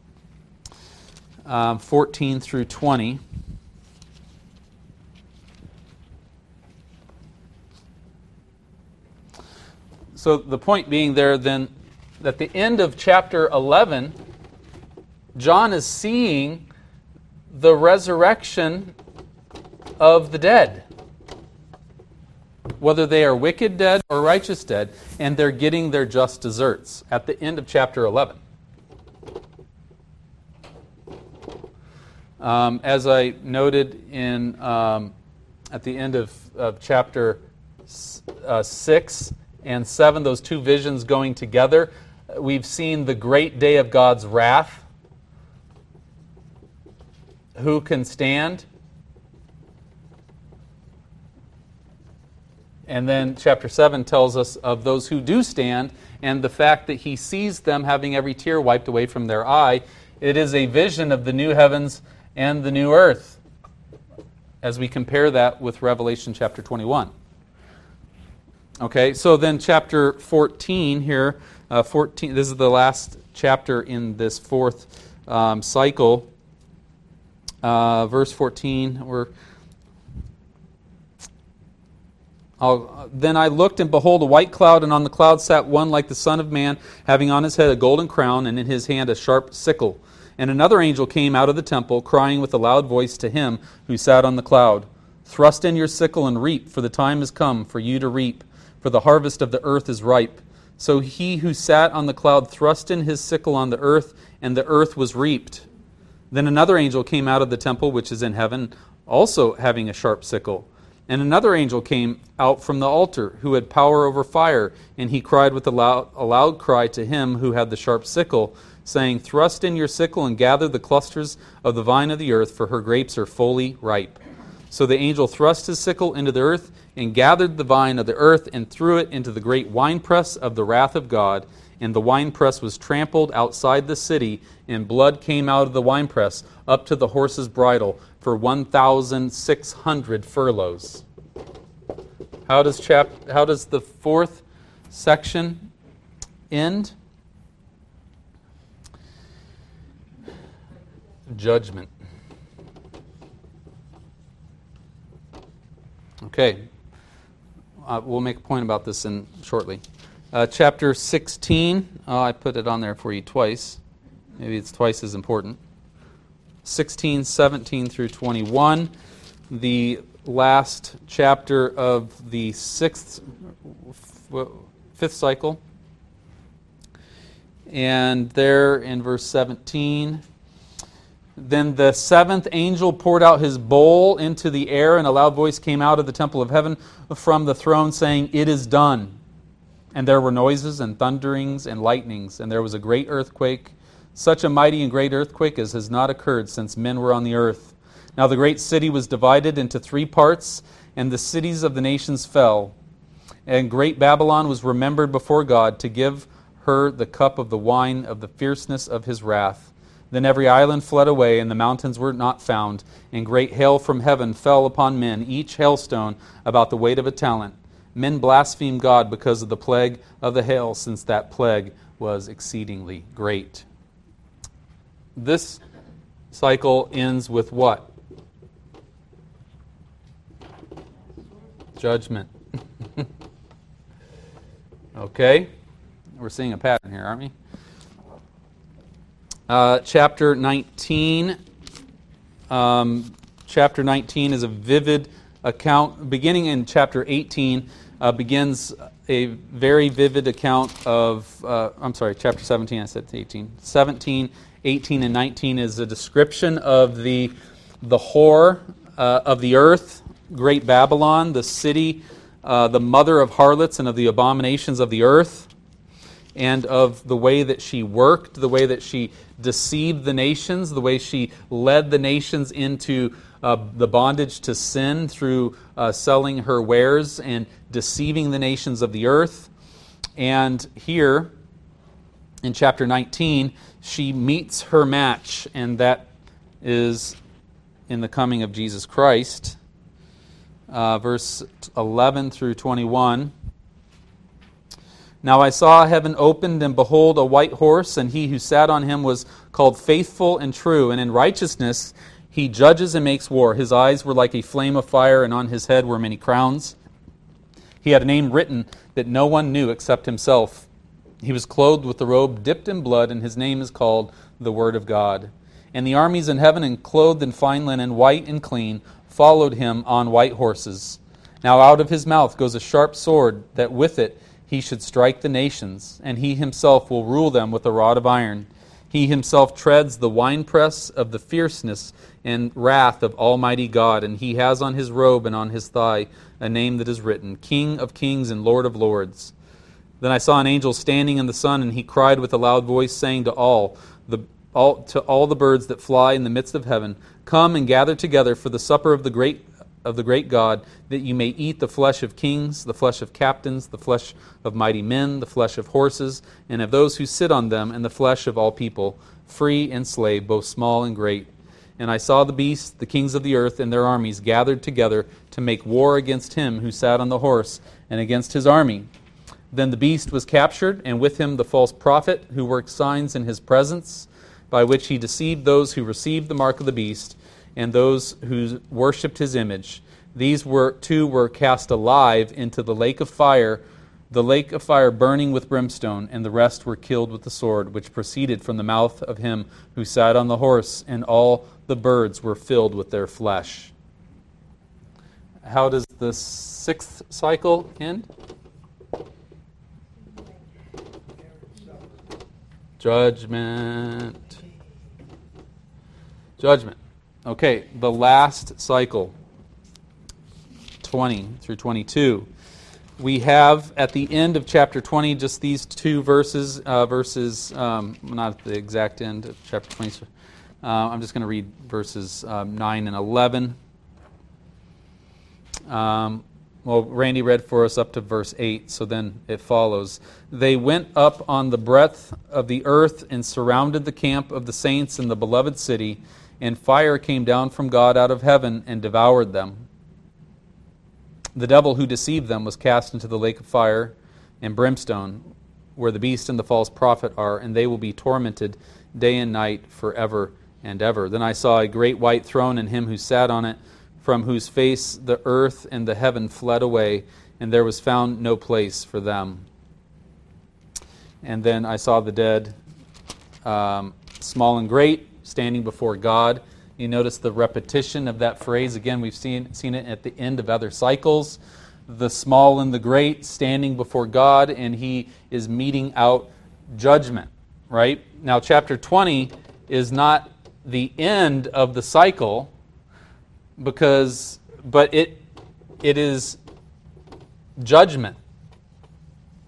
um, fourteen through twenty. So the point being there then, at the end of chapter eleven, John is seeing the resurrection of the dead, whether they are wicked dead or righteous dead, and they're getting their just deserts at the end of chapter eleven. Um, as I noted in um, at the end of, of chapter uh, six and seven, those two visions going together, we've seen the great day of God's wrath. Who can stand? And then chapter seven tells us of those who do stand, and the fact that he sees them having every tear wiped away from their eye. It is a vision of the new heavens and the new earth, as we compare that with Revelation chapter twenty-one. Okay, so then chapter fourteen here, uh, fourteen. This is the last chapter in this fourth um, cycle. Uh, verse fourteen. We're I'll, then I looked, and behold, a white cloud, and on the cloud sat one like the Son of Man, having on his head a golden crown, and in his hand a sharp sickle. And another angel came out of the temple, crying with a loud voice to him who sat on the cloud, "Thrust in your sickle and reap, for the time is come for you to reap, for the harvest of the earth is ripe." So he who sat on the cloud thrust in his sickle on the earth, and the earth was reaped. Then another angel came out of the temple which is in heaven, also having a sharp sickle. And another angel came out from the altar, who had power over fire, and he cried with a loud, a loud cry to him who had the sharp sickle, saying, "Thrust in your sickle and gather the clusters of the vine of the earth, for her grapes are fully ripe." So the angel thrust his sickle into the earth, and gathered the vine of the earth, and threw it into the great winepress of the wrath of God. And the winepress was trampled outside the city, and blood came out of the winepress up to the horse's bridle for one thousand six hundred furlongs. How does chap? How does the fourth section end? Judgment. Okay, uh, we'll make a point about this in shortly. Uh, chapter sixteen, oh, I put it on there for you twice. Maybe it's twice as important. sixteen, seventeen through twenty-one, the last chapter of the sixth, fifth cycle. And there in verse seventeen, then the seventh angel poured out his bowl into the air, and a loud voice came out of the temple of heaven from the throne, saying, "It is done." And there were noises and thunderings and lightnings, and there was a great earthquake, such a mighty and great earthquake as has not occurred since men were on the earth. Now the great city was divided into three parts, and the cities of the nations fell. And great Babylon was remembered before God to give her the cup of the wine of the fierceness of his wrath. Then every island fled away, and the mountains were not found. And great hail from heaven fell upon men, each hailstone about the weight of a talent. Men blasphemed God because of the plague of the hail, since that plague was exceedingly great. This cycle ends with what? Judgment. Okay? We're seeing a pattern here, aren't we? Uh, chapter nineteen. Um, chapter nineteen is a vivid account. Beginning in chapter eighteen, uh, begins a very vivid account of, uh, I'm sorry, chapter seventeen, I said eighteen. seventeen, eighteen, and nineteen is a description of the, the whore uh, of the earth, Great Babylon, the city, uh, the mother of harlots and of the abominations of the earth, and of the way that she worked, the way that she deceived the nations, the way she led the nations into uh, the bondage to sin through uh, selling her wares and deceiving the nations of the earth. And here, in chapter nineteen, she meets her match, and that is in the coming of Jesus Christ. Uh, verse eleven through twenty-one. Now I saw heaven opened, and behold, a white horse, and he who sat on him was called Faithful and True, and in righteousness he judges and makes war. His eyes were like a flame of fire, and on his head were many crowns. He had a name written that no one knew except himself. He was clothed with a robe dipped in blood, and his name is called the Word of God. And the armies in heaven, and clothed in fine linen, white and clean, followed him on white horses. Now out of his mouth goes a sharp sword, that with it he should strike the nations, and he himself will rule them with a rod of iron. He himself treads the winepress of the fierceness and wrath of Almighty God, and he has on his robe and on his thigh a name that is written, King of Kings and Lord of Lords. Then I saw an angel standing in the sun, and he cried with a loud voice, saying to all the all to all the birds that fly in the midst of heaven, Come and gather together for the supper of the great of the great God, that you may eat the flesh of kings, the flesh of captains, the flesh of mighty men, the flesh of horses, and of those who sit on them, and the flesh of all people, free and slave, both small and great. And I saw the beasts, the kings of the earth, and their armies gathered together to make war against him who sat on the horse, and against his army. Then the beast was captured, and with him the false prophet, who worked signs in his presence, by which he deceived those who received the mark of the beast, and those who worshipped his image. These were two were cast alive into the lake of fire, the lake of fire burning with brimstone, and the rest were killed with the sword, which proceeded from the mouth of him who sat on the horse, and all the birds were filled with their flesh. How does the sixth cycle end? Judgment. Judgment. Okay, the last cycle, twenty through twenty-two. We have at the end of chapter twenty just these two verses, uh, verses, um, not at the exact end of chapter twenty. Uh, I'm just going to read verses um, nine and eleven. Um, well, Randy read for us up to verse eight, so then it follows. They went up on the breadth of the earth and surrounded the camp of the saints in the beloved city, and fire came down from God out of heaven and devoured them. The devil who deceived them was cast into the lake of fire and brimstone, where the beast and the false prophet are, and they will be tormented day and night forever and ever. Then I saw a great white throne, and him who sat on it, from whose face the earth and the heaven fled away, and there was found no place for them. And then I saw the dead, um, small and great, standing before God. You notice the repetition of that phrase. Again, we've seen seen it at the end of other cycles. The small and the great standing before God, and he is meting out judgment, right? Now, chapter twenty is not the end of the cycle, because, but it it is judgment.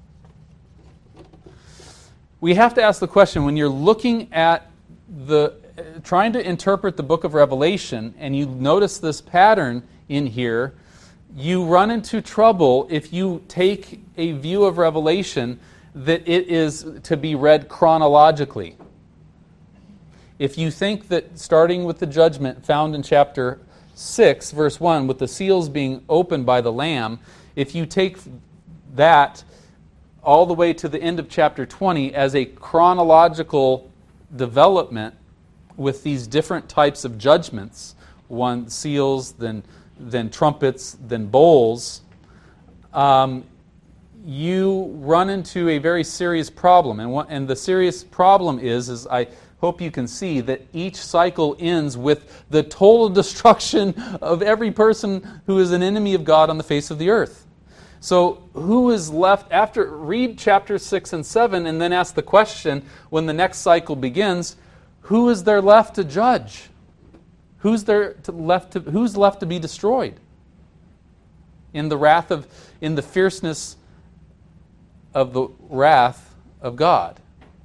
We have to ask the question, when you're looking at the trying to interpret the book of Revelation, and you notice this pattern in here, you run into trouble if you take a view of Revelation that it is to be read chronologically. If you think that starting with the judgment found in chapter six, verse one, with the seals being opened by the Lamb, if you take that all the way to the end of chapter twenty as a chronological development with these different types of judgments, one seals, then then trumpets, then bowls, um, you run into a very serious problem. And what, and the serious problem is, is I hope you can see that each cycle ends with the total destruction of every person who is an enemy of God on the face of the earth. So who is left after? Read chapter six and seven and then ask the question when the next cycle begins, who is there left to judge? Who's there to left to, who's left to be destroyed? In the wrath of in the fierceness of the wrath of God.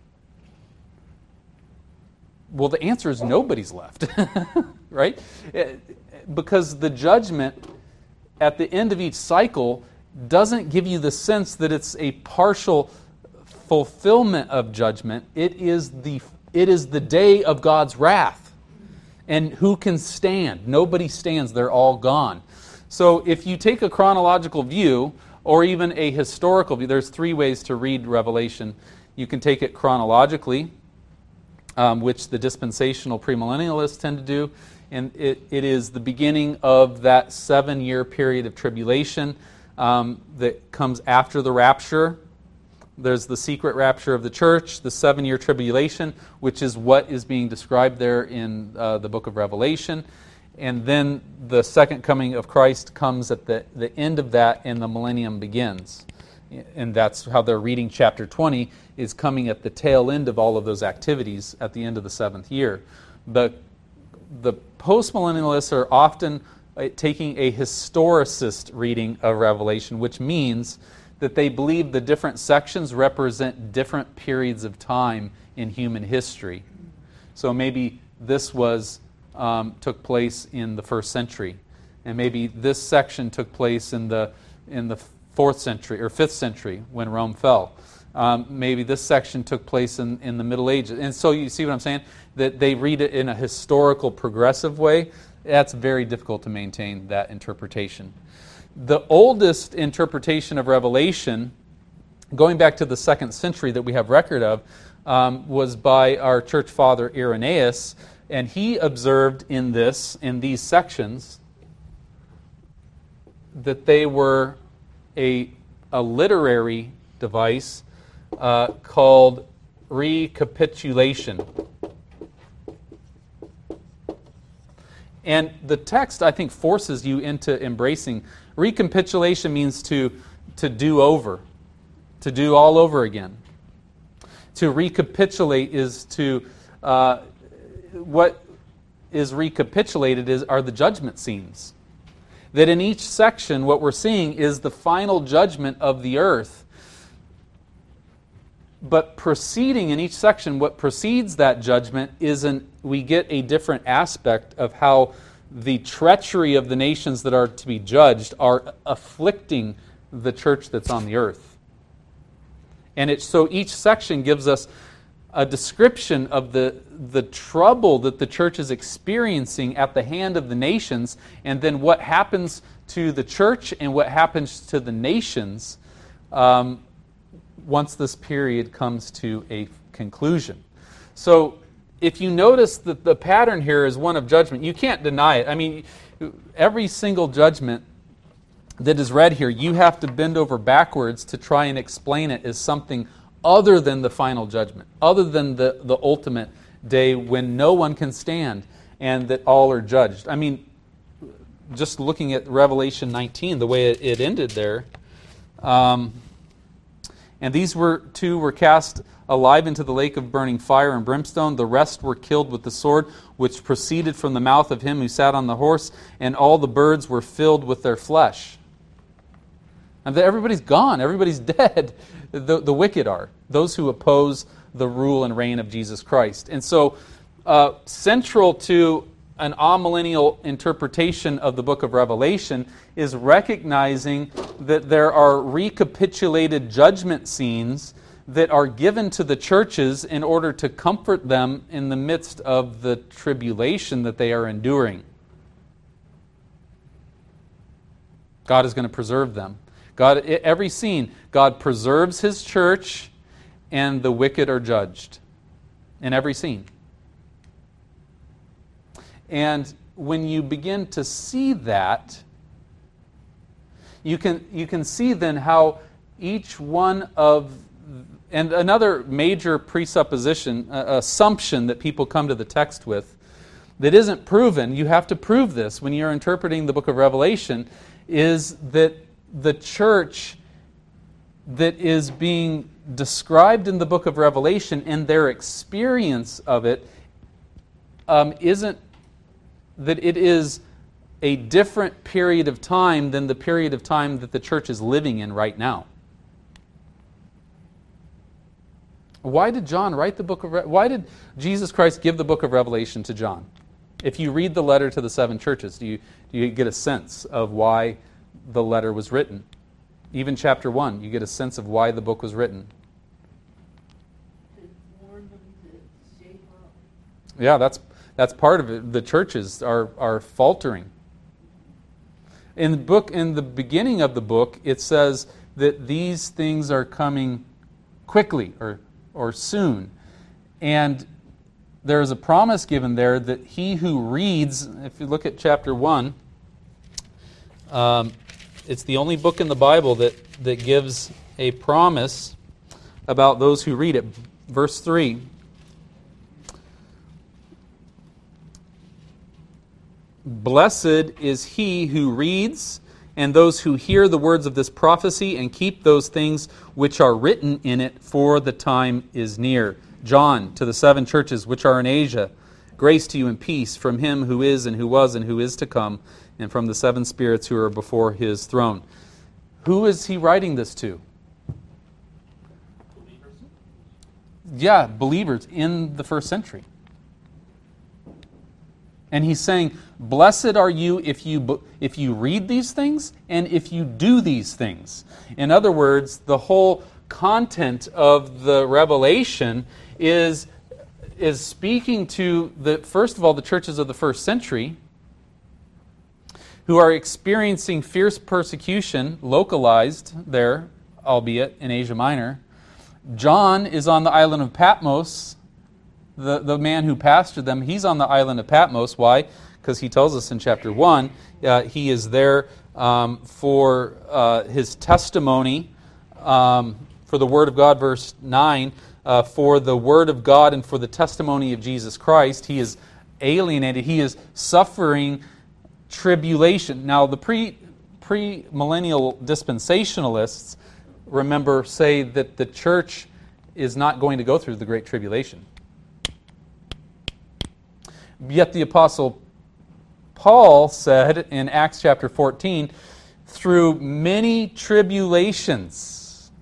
Well, the answer is nobody's left, right? Because the judgment at the end of each cycle doesn't give you the sense that it's a partial fulfillment of judgment. It is the it is the day of God's wrath. And who can stand? Nobody stands. They're all gone. So if you take a chronological view or even a historical view, there's three ways to read Revelation. You can take it chronologically, um, which the dispensational premillennialists tend to do. And it, it is the beginning of that seven-year period of tribulation um, that comes after the rapture. There's the secret rapture of the church, the seven-year tribulation, which is what is being described there in uh, the book of Revelation. And then the second coming of Christ comes at the, the end of that, and the millennium begins. And that's how they're reading chapter twenty, is coming at the tail end of all of those activities at the end of the seventh year. But the postmillennialists are often taking a historicist reading of Revelation, which means that they believe the different sections represent different periods of time in human history. So maybe this was um, took place in the first century, and maybe this section took place in the in the fourth century or fifth century when Rome fell. Um, maybe this section took place in, in the Middle Ages. And so you see what I'm saying? That they read it in a historical, progressive way. That's very difficult to maintain that interpretation. The oldest interpretation of Revelation, going back to the second century that we have record of, um, was by our church father Irenaeus, and he observed in this, in these sections, that they were a, a literary device uh, called recapitulation. And the text, I think, forces you into embracing. Recapitulation means to, to do over, to do all over again. To recapitulate is to, uh, what is recapitulated is are the judgment scenes. That in each section, what we're seeing is the final judgment of the earth. But preceding in each section, what precedes that judgment is an, we get a different aspect of how the treachery of the nations that are to be judged are afflicting the church that's on the earth. And it, so each section gives us a description of the, the trouble that the church is experiencing at the hand of the nations, and then what happens to the church and what happens to the nations um, once this period comes to a conclusion. So if you notice that the pattern here is one of judgment, you can't deny it. I mean, every single judgment that is read here, you have to bend over backwards to try and explain it as something other than the final judgment, other than the, the ultimate day when no one can stand and that all are judged. I mean, just looking at Revelation nineteen, the way it, it ended there, um, and these were two were cast alive into the lake of burning fire and brimstone. The rest were killed with the sword which proceeded from the mouth of him who sat on the horse, and all the birds were filled with their flesh. And everybody's gone. Everybody's dead. The, the wicked are. Those who oppose the rule and reign of Jesus Christ. And so uh, central to an amillennial interpretation of the book of Revelation is recognizing that there are recapitulated judgment scenes that are given to the churches in order to comfort them in the midst of the tribulation that they are enduring. God is going to preserve them. God, every scene, God preserves His church, and the wicked are judged in every scene. And when you begin to see that, you can you can see then how each one of, and another major presupposition, uh, assumption that people come to the text with that isn't proven, you have to prove this when you're interpreting the book of Revelation, is that the church that is being described in the book of Revelation and their experience of it um, isn't that it is a different period of time than the period of time that the church is living in right now. Why did John write the book of Re- Why did Jesus Christ give the book of Revelation to John? If you read the letter to the seven churches, do you do you get a sense of why the letter was written? Even chapter one, you get a sense of why the book was written. To warn them to shape up. Yeah, that's that's part of it. The churches are are faltering. In the book, in the beginning of the book, it says that these things are coming quickly or or soon, and there is a promise given there that he who reads. If you look at chapter one, um, it's the only book in the Bible that that gives a promise about those who read it. Verse three. Blessed is he who reads, and those who hear the words of this prophecy and keep those things which are written in it, for the time is near. John, to the seven churches which are in Asia, grace to you and peace from him who is and who was and who is to come, and from the seven spirits who are before his throne. Who is he writing this to? Believers. Yeah, believers in the first century. And he's saying, blessed are you if you if you read these things and if you do these things. In other words, the whole content of the revelation is, is speaking to, the first of all, the churches of the first century who are experiencing fierce persecution, localized there, albeit in Asia Minor. John is on the island of Patmos. The, the man who pastored them, he's on the island of Patmos. Why? Because he tells us in chapter one, uh, he is there um, for uh, his testimony, um, for the Word of God, verse nine, uh, for the Word of God and for the testimony of Jesus Christ. He is alienated. He is suffering tribulation. Now, the pre, pre-millennial dispensationalists, remember, say that the church is not going to go through the Great Tribulation. Yet the Apostle Paul said in Acts chapter fourteen, through many tribulations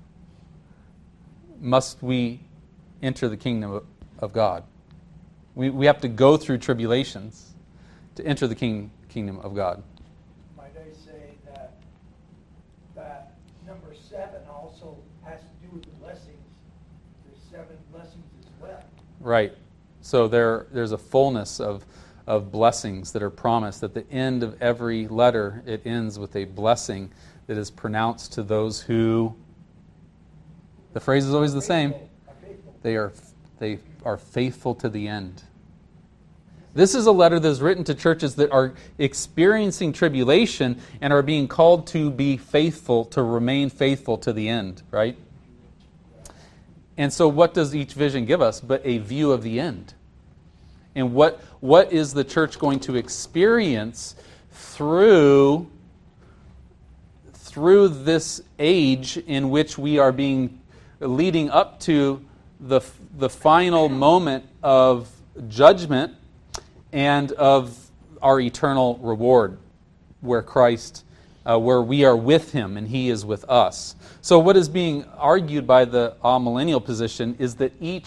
must we enter the kingdom of God. We, we have to go through tribulations to enter the king, kingdom of God. Might I say that that number seven also has to do with the blessings. There's seven blessings as well. Right. So there, there's a fullness of, of blessings that are promised. At the end of every letter, it ends with a blessing that is pronounced to those who, the phrase is always the same, they are, they are faithful to the end. This is a letter that is written to churches that are experiencing tribulation and are being called to be faithful, to remain faithful to the end, right? And so what does each vision give us but a view of the end? And what what is the church going to experience through, through this age in which we are being leading up to the, the final moment of judgment and of our eternal reward, where Christ, uh, where we are with Him and He is with us. So what is being argued by the amillennial position is that each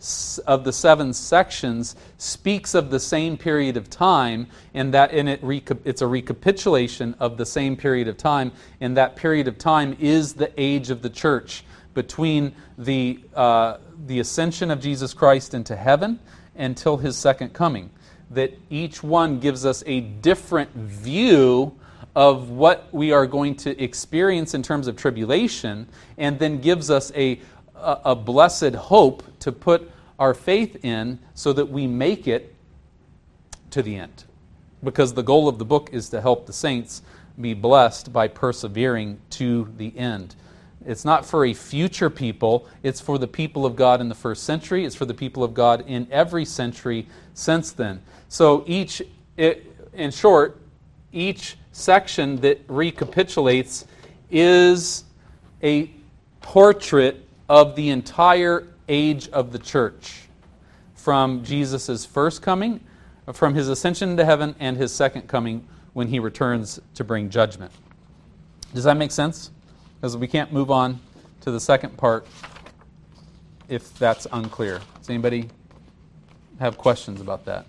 of the seven sections speaks of the same period of time, and that in it reca- it's a recapitulation of the same period of time, and that period of time is the age of the church between the uh, the ascension of Jesus Christ into heaven until His second coming. That each one gives us a different view of what we are going to experience in terms of tribulation, and then gives us a a, a blessed hope to put our faith in so that we make it to the end. Because the goal of the book is to help the saints be blessed by persevering to the end. It's not for a future people, it's for the people of God in the first century, it's for the people of God in every century since then. So each, in short, each section that recapitulates is a portrait of the entire age of the church, from Jesus' first coming, from His ascension into heaven, and His second coming when He returns to bring judgment. Does that make sense? Because we can't move on to the second part if that's unclear. Does anybody have questions about that?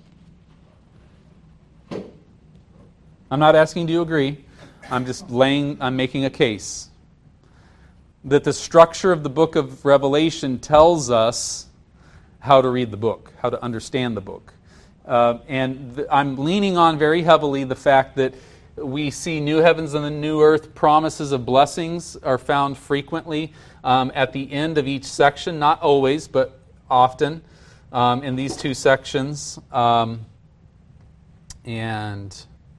I'm not asking, do you agree? I'm just laying, I'm making a case that the structure of the book of Revelation tells us how to read the book, how to understand the book. Uh, and th- I'm leaning on very heavily the fact that we see new heavens and the new earth. Promises of blessings are found frequently um, at the end of each section, not always, but often um, in these two sections. Um, and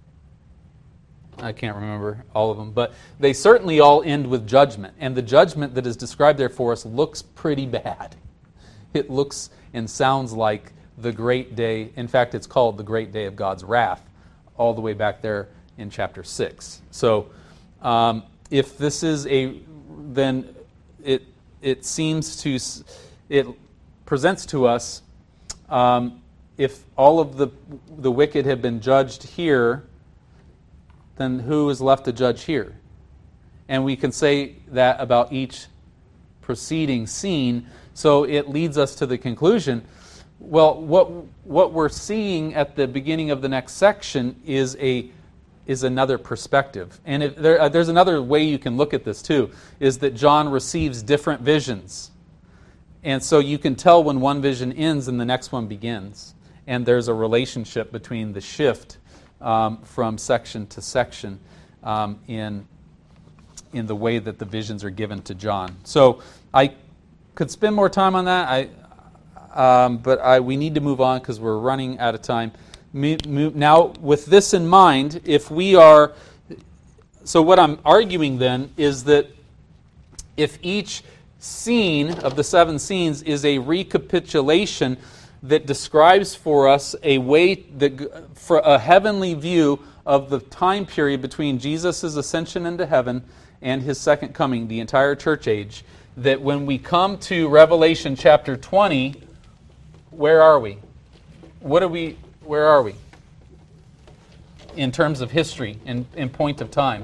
I can't remember all of them, but they certainly all end with judgment. And the judgment that is described there for us looks pretty bad. It looks and sounds like the great day. In fact, it's called the great day of God's wrath, all the way back there in chapter six. So um, if this is a, then it it seems to, it presents to us, um, if all of the the wicked have been judged here, then who is left to judge here? And we can say that about each preceding scene. So it leads us to the conclusion, well, what what we're seeing at the beginning of the next section is a is another perspective. And if there, uh, there's another way you can look at this too, is that John receives different visions. And so you can tell when one vision ends and the next one begins. And there's a relationship between the shift Um, from section to section um, in in the way that the visions are given to John. So I could spend more time on that, I, um, but I, we need to move on because we're running out of time. Me, move, now, with this in mind, if we are... So what I'm arguing then is that if each scene of the seven scenes is a recapitulation that describes for us a way, that, for a heavenly view of the time period between Jesus' ascension into heaven and His second coming, the entire church age, that when we come to Revelation chapter twenty, where are we? What are we? Where are we? In terms of history, in, in point of time.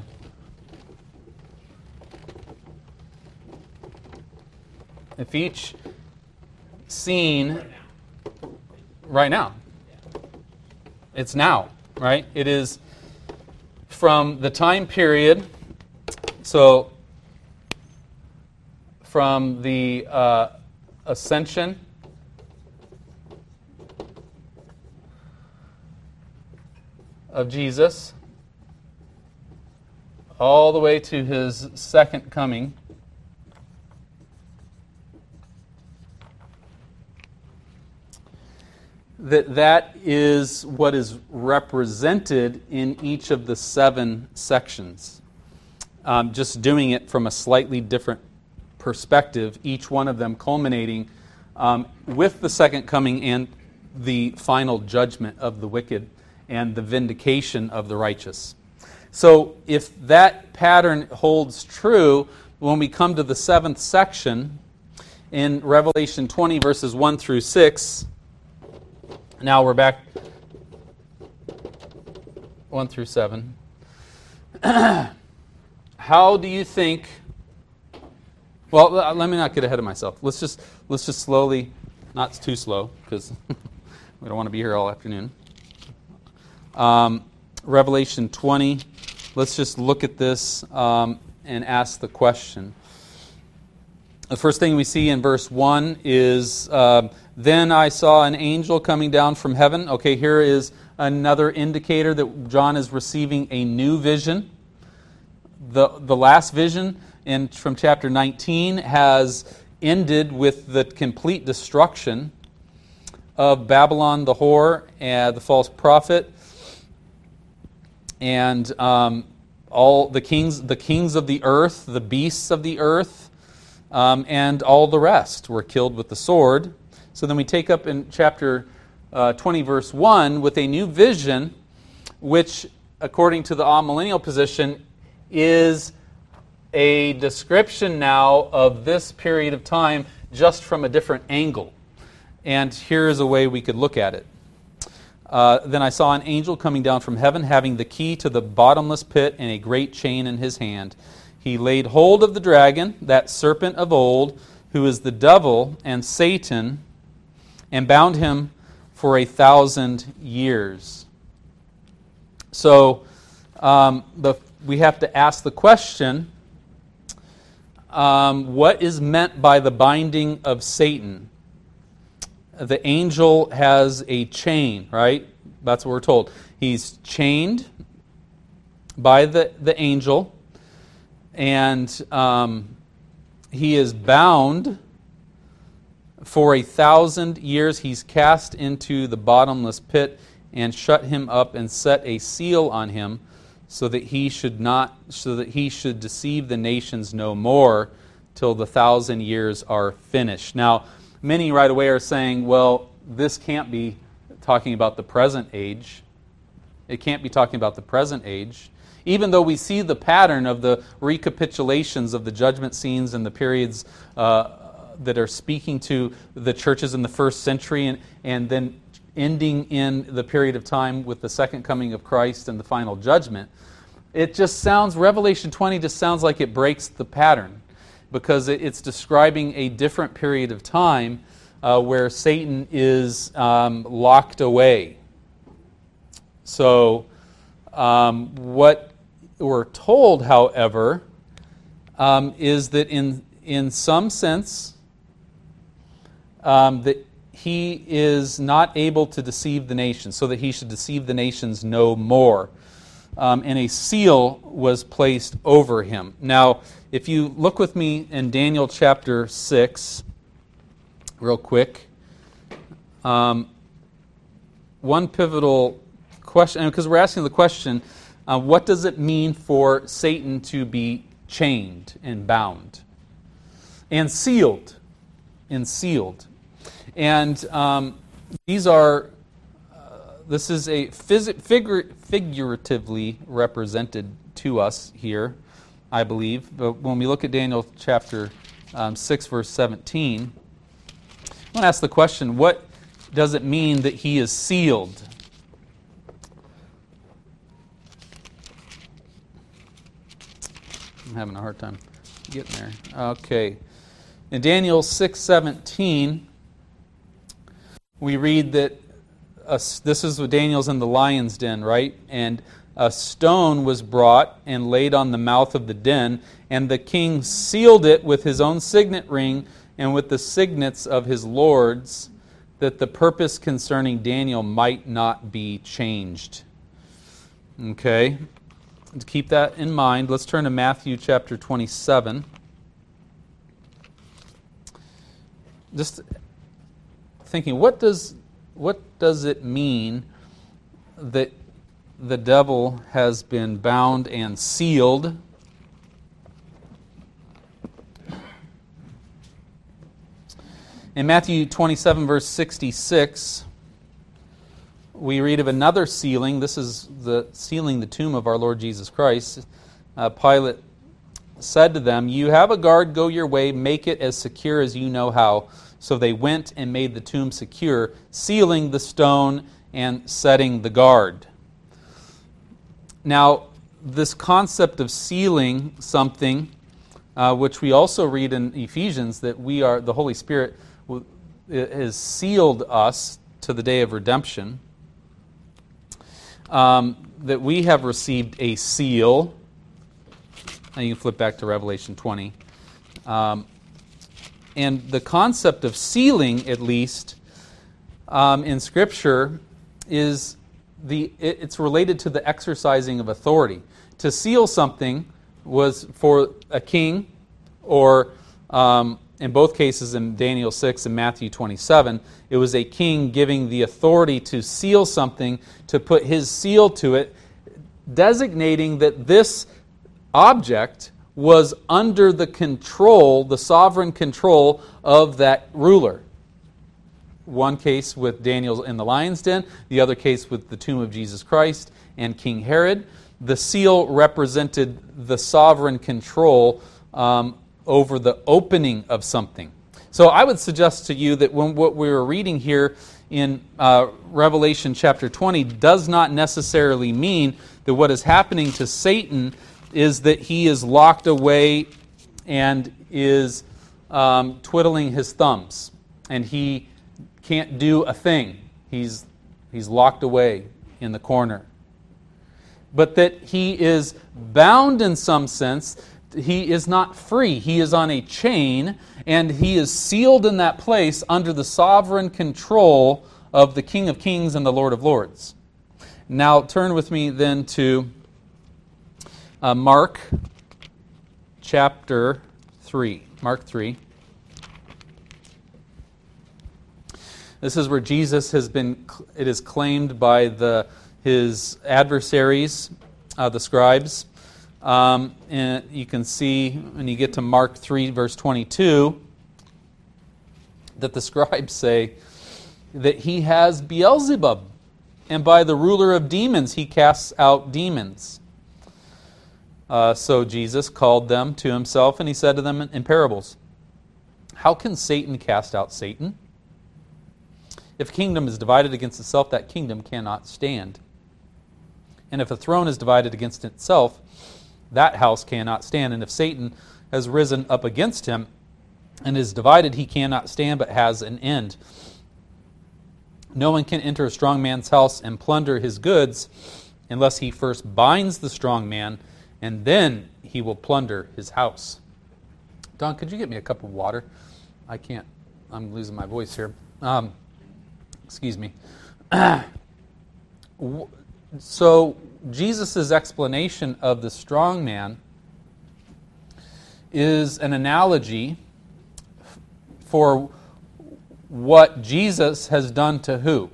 If each scene... Right now. It's now, right? It is from the time period, so from the uh, ascension of Jesus all the way to His second coming. That that is what is represented in each of the seven sections. Um, just doing it from a slightly different perspective, each one of them culminating um, with the second coming and the final judgment of the wicked and the vindication of the righteous. So if that pattern holds true, when we come to the seventh section in Revelation twenty, verses one through six... Now we're back one through seven. How do you think... Well, let me not get ahead of myself. Let's just let's just slowly not too slow, because we don't want to be here all afternoon. Um, Revelation twenty. Let's just look at this um, and ask the question. The first thing we see in verse one is, uh, then I saw an angel coming down from heaven. Okay, here is another indicator that John is receiving a new vision. The, the last vision in, from chapter nineteen has ended with the complete destruction of Babylon the whore and the false prophet, and um, all the kings, the kings of the earth, the beasts of the earth, um, and all the rest were killed with the sword. So then we take up in chapter uh, twenty, verse one, with a new vision, which, according to the amillennial position, is a description now of this period of time just from a different angle. And here's a way we could look at it. Uh, then I saw an angel coming down from heaven, having the key to the bottomless pit and a great chain in his hand. He laid hold of the dragon, that serpent of old, who is the devil and Satan, and bound him for a thousand years. So um, the, we have to ask the question, um, what is meant by the binding of Satan? The angel has a chain, right? That's what we're told. He's chained by the, the angel, and um, he is bound for a thousand years. He's cast into the bottomless pit and shut him up and set a seal on him, so that he should not, so that he should deceive the nations no more till the thousand years are finished. Now, many right away are saying, well, this can't be talking about the present age. It can't be talking about the present age. Even though we see the pattern of the recapitulations of the judgment scenes and the periods uh, that are speaking to the churches in the first century, and, and then ending in the period of time with the second coming of Christ and the final judgment, it just sounds, Revelation twenty just sounds like it breaks the pattern, because it's describing a different period of time uh, where Satan is um, locked away. So um, what we're told, however, um, is that in in some sense um, that he is not able to deceive the nations, so that he should deceive the nations no more. Um, and a seal was placed over him. Now, if you look with me in Daniel chapter six, real quick, um, one pivotal question, because we're asking the question, uh, what does it mean for Satan to be chained and bound and sealed? And sealed. And um, these are, uh, this is a phys- figure, figuratively represented to us here, I believe. But when we look at Daniel chapter um, six, verse seventeen, I want to ask the question, what does it mean that he is sealed? I'm having a hard time getting there. Okay. In Daniel six seventeen, we read that a, this is what Daniel's in the lion's den, right? And a stone was brought and laid on the mouth of the den, and the king sealed it with his own signet ring and with the signets of his lords, that the purpose concerning Daniel might not be changed. Okay? To keep that in mind, let's turn to Matthew chapter twenty-seven. Just thinking, what does what does it mean that the devil has been bound and sealed? In Matthew twenty-seven, verse sixty-six, we read of another sealing. This is the sealing the tomb of our Lord Jesus Christ. Uh, Pilate said to them, "You have a guard, go your way, make it as secure as you know how." So they went and made the tomb secure, sealing the stone and setting the guard. Now, this concept of sealing something, uh, which we also read in Ephesians, that we are, the Holy Spirit has sealed us to the day of redemption. Um, that we have received a seal. Now you can flip back to Revelation twenty. Um, and the concept of sealing, at least, um, in Scripture, is the it, it's related to the exercising of authority. To seal something was for a king, or um, in both cases in Daniel six and Matthew twenty-seven, it was a king giving the authority to seal something, to put his seal to it, designating that this object was under the control, the sovereign control of that ruler. One case with Daniel in the lion's den, the other case with the tomb of Jesus Christ and King Herod. The seal represented the sovereign control um, over the opening of something. So I would suggest to you that when what we were reading here in uh, Revelation chapter twenty does not necessarily mean that what is happening to Satan is that he is locked away and is um, twiddling his thumbs, and he can't do a thing. He's he's locked away in the corner. But that he is bound in some sense. He is not free. He is on a chain, and he is sealed in that place under the sovereign control of the King of Kings and the Lord of Lords. Now turn with me then to uh, Mark chapter three. Mark three. This is where Jesus has been, it is claimed by the his adversaries, uh, the scribes. Um, and you can see when you get to Mark three, verse twenty-two, that the scribes say that he has Beelzebub, and by the ruler of demons he casts out demons. Uh, so Jesus called them to himself, and he said to them in parables, "How can Satan cast out Satan? If a kingdom is divided against itself, that kingdom cannot stand. And if a throne is divided against itself, that house cannot stand. And if Satan has risen up against him and is divided, he cannot stand, but has an end. No one can enter a strong man's house and plunder his goods unless he first binds the strong man, and then he will plunder his house." Don, could you get me a cup of water? I can't. I'm losing my voice here. Um, excuse me. So Jesus' explanation of the strong man is an analogy for what Jesus has done to who?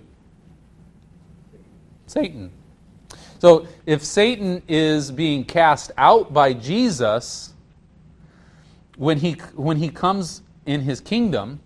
Satan. So if Satan is being cast out by Jesus, when he when he comes in his kingdom,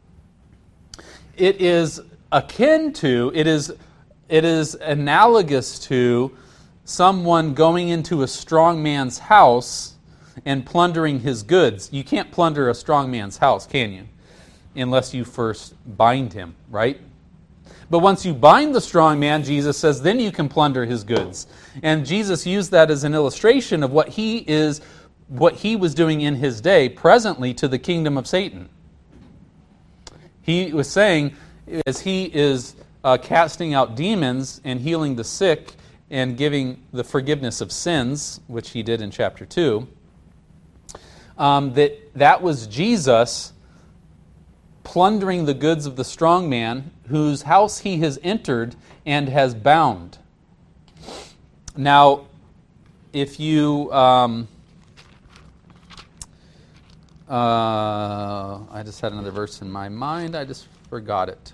it is akin to, it is it is analogous to someone going into a strong man's house and plundering his goods. You can't plunder a strong man's house, can you? Unless you first bind him, right? But once you bind the strong man, Jesus says, then you can plunder his goods. And Jesus used that as an illustration of what he is, what he was doing in his day, presently, to the kingdom of Satan. He was saying, as he is uh, casting out demons and healing the sick and giving the forgiveness of sins, which he did in chapter two, um, that that was Jesus plundering the goods of the strong man whose house he has entered and has bound. Now, if you... Um, uh, I just had another verse in my mind. I just forgot it.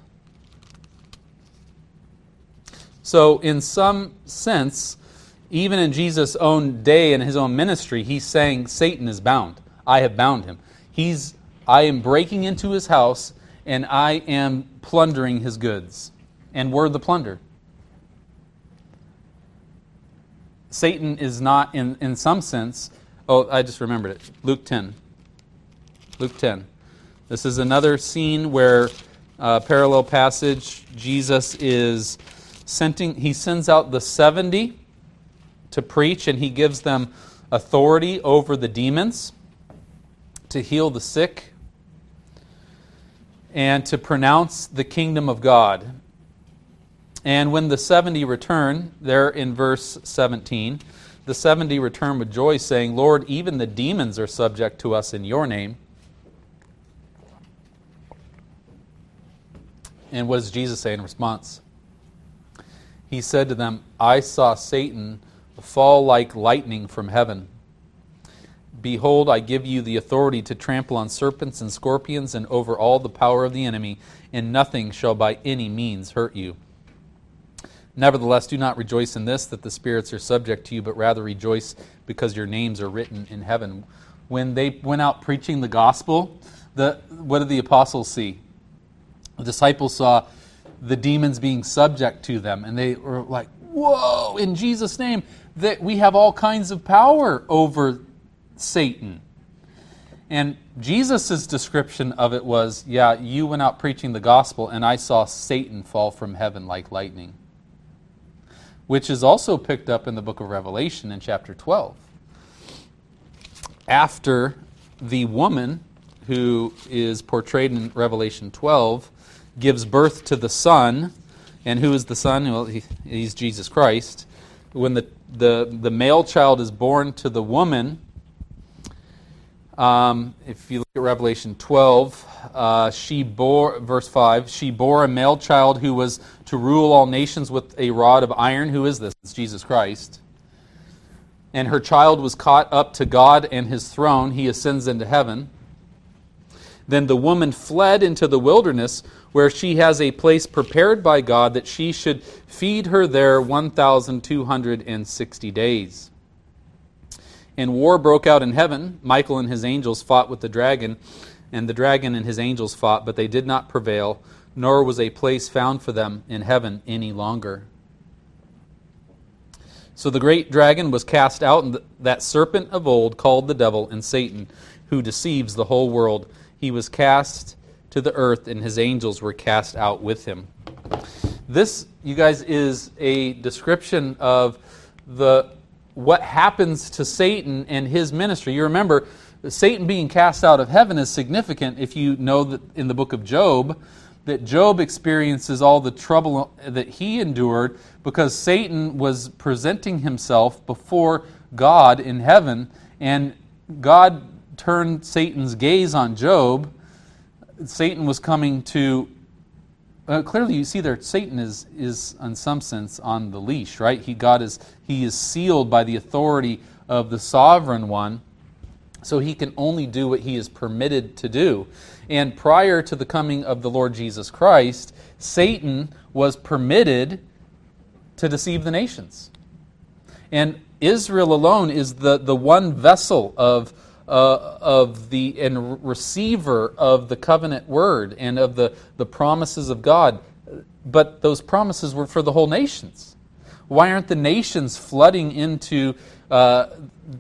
So, in some sense, even in Jesus' own day and his own ministry, he's saying Satan is bound. I have bound him. He's I am breaking into his house, and I am plundering his goods. And we're the plunder. Satan is not, in, in some sense... Oh, I just remembered it. Luke ten. Luke ten. This is another scene where, uh, parallel passage, Jesus is sending... He sends out the seventy to preach, and he gives them authority over the demons to heal the sick. and to pronounce the kingdom of God. And when the seventy return, there in verse seventeen, the seventy return with joy, saying, Lord, even the demons are subject to us in your name. And what does Jesus say in response? He said to them, I saw Satan fall like lightning from heaven. Behold, I give you the authority to trample on serpents and scorpions and over all the power of the enemy, and nothing shall by any means hurt you. Nevertheless, do not rejoice in this, that the spirits are subject to you, but rather rejoice because your names are written in heaven. When they went out preaching the gospel, the, what did the apostles see? The disciples saw the demons being subject to them, and they were like, whoa, in Jesus' name, that we have all kinds of power over Satan. And Jesus' description of it was, yeah, you went out preaching the gospel, and I saw Satan fall from heaven like lightning. Which is also picked up in the book of Revelation in chapter twelve. After the woman who is portrayed in Revelation twelve gives birth to the Son, and who is the Son? Well, he, he's Jesus Christ. When the, the, the male child is born to the woman, um, if you look at Revelation twelve, uh, she bore, verse five, she bore a male child who was to rule all nations with a rod of iron. Who is this? It's Jesus Christ. And her child was caught up to God and his throne. He ascends into heaven. Then the woman fled into the wilderness, where she has a place prepared by God that she should feed her there one thousand two hundred sixty days. And war broke out in heaven. Michael and his angels fought with the dragon, and the dragon and his angels fought, but they did not prevail, nor was a place found for them in heaven any longer. So the great dragon was cast out, and that serpent of old called the devil and Satan, who deceives the whole world. He was cast to the earth, and his angels were cast out with him. This, you guys, is a description of the what happens to Satan and his ministry. You remember, Satan being cast out of heaven is significant if you know that in the book of Job, that Job experiences all the trouble that he endured because Satan was presenting himself before God in heaven, and God turned Satan's gaze on Job. Satan was coming to... Uh, clearly you see there, Satan is, is in some sense on the leash, right? He, God is, he is sealed by the authority of the sovereign one, so he can only do what he is permitted to do. And prior to the coming of the Lord Jesus Christ, Satan was permitted to deceive the nations. And Israel alone is the, the one vessel of, uh, of the and receiver of the covenant word and of the, the promises of God. But those promises were for the whole nations. Why aren't the nations flooding into uh,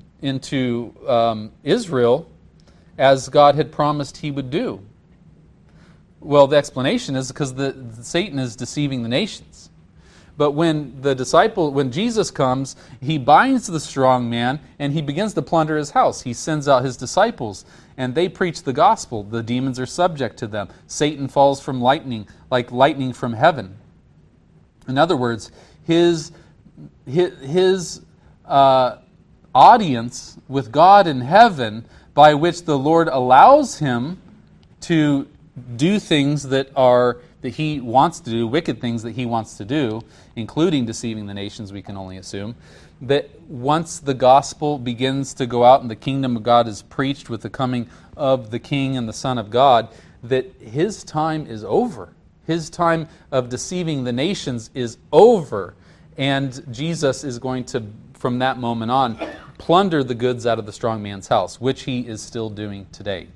into um, Israel as God had promised he would do? Well, the explanation is because the, Satan is deceiving the nations. But when the disciple, when Jesus comes, he binds the strong man and he begins to plunder his house. He sends out his disciples and they preach the gospel. The demons are subject to them. Satan falls from lightning, like lightning from heaven. In other words, his his, his uh, audience with God in heaven, by which the Lord allows him to do things that are that he wants to do, wicked things that he wants to do, including deceiving the nations, we can only assume, that once the gospel begins to go out and the kingdom of God is preached with the coming of the King and the Son of God, that his time is over. His time of deceiving the nations is over. And Jesus is going to, from that moment on, plunder the goods out of the strong man's house, which he is still doing today.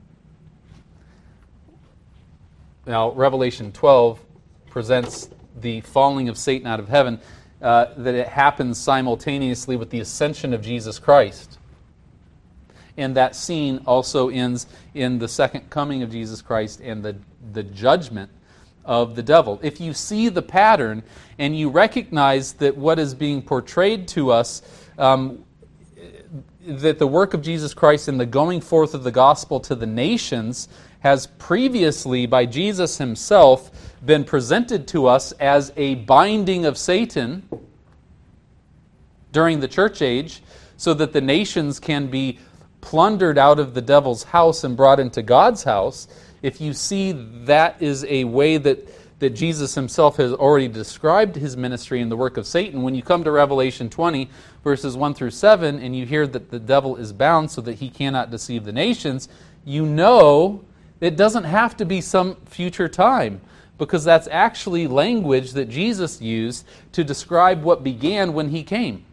Now, Revelation twelve presents the falling of Satan out of heaven, uh, that it happens simultaneously with the ascension of Jesus Christ. And that scene also ends in the second coming of Jesus Christ and the, the judgment of the devil. If you see the pattern and you recognize that what is being portrayed to us, um, that the work of Jesus Christ and the going forth of the gospel to the nations has previously, by Jesus himself, been presented to us as a binding of Satan during the church age, so that the nations can be plundered out of the devil's house and brought into God's house. If you see that is a way that, that Jesus himself has already described his ministry and the work of Satan, when you come to Revelation twenty, verses one through seven, and you hear that the devil is bound so that he cannot deceive the nations, you know it doesn't have to be some future time, because that's actually language that Jesus used to describe what began when he came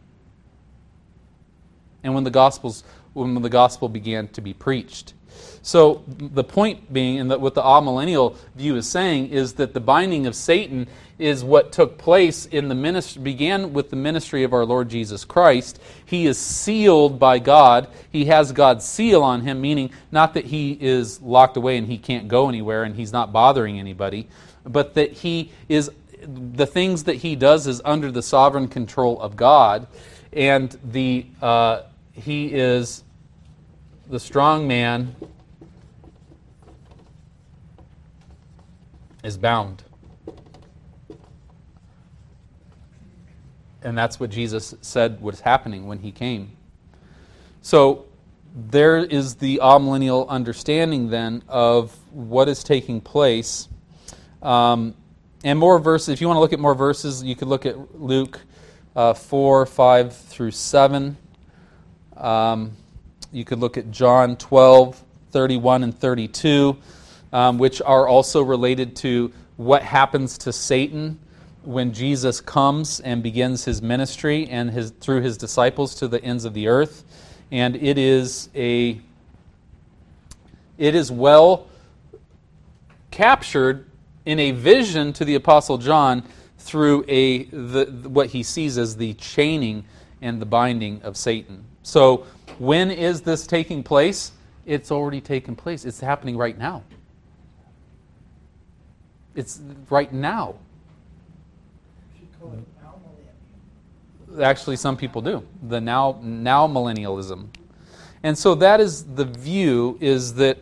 and when the Gospels, when the gospel began to be preached. So the point being, and that what the amillennial view is saying, is that the binding of Satan is what took place in the ministry, began with the ministry of our Lord Jesus Christ. He is sealed by God. He has God's seal on him, meaning not that he is locked away and he can't go anywhere and he's not bothering anybody, but that he is, the things that he does is under the sovereign control of God, and the uh, he is the strong man is bound. And that's what Jesus said was happening when he came. So there is the amillennial understanding then of what is taking place. Um, and more verses, if you want to look at more verses, you could look at Luke uh, four, five through seven. Um, you could look at John twelve, thirty-one and thirty-two, um, which are also related to what happens to Satan when Jesus comes and begins his ministry and his through his disciples to the ends of the earth. And it is a it is well captured in a vision to the Apostle John through a the, what he sees as the chaining and the binding of Satan. So when is this taking place? It's already taken place. It's happening right now. It's right now. Actually, some people do. The now now millennialism. And so that is the view, is that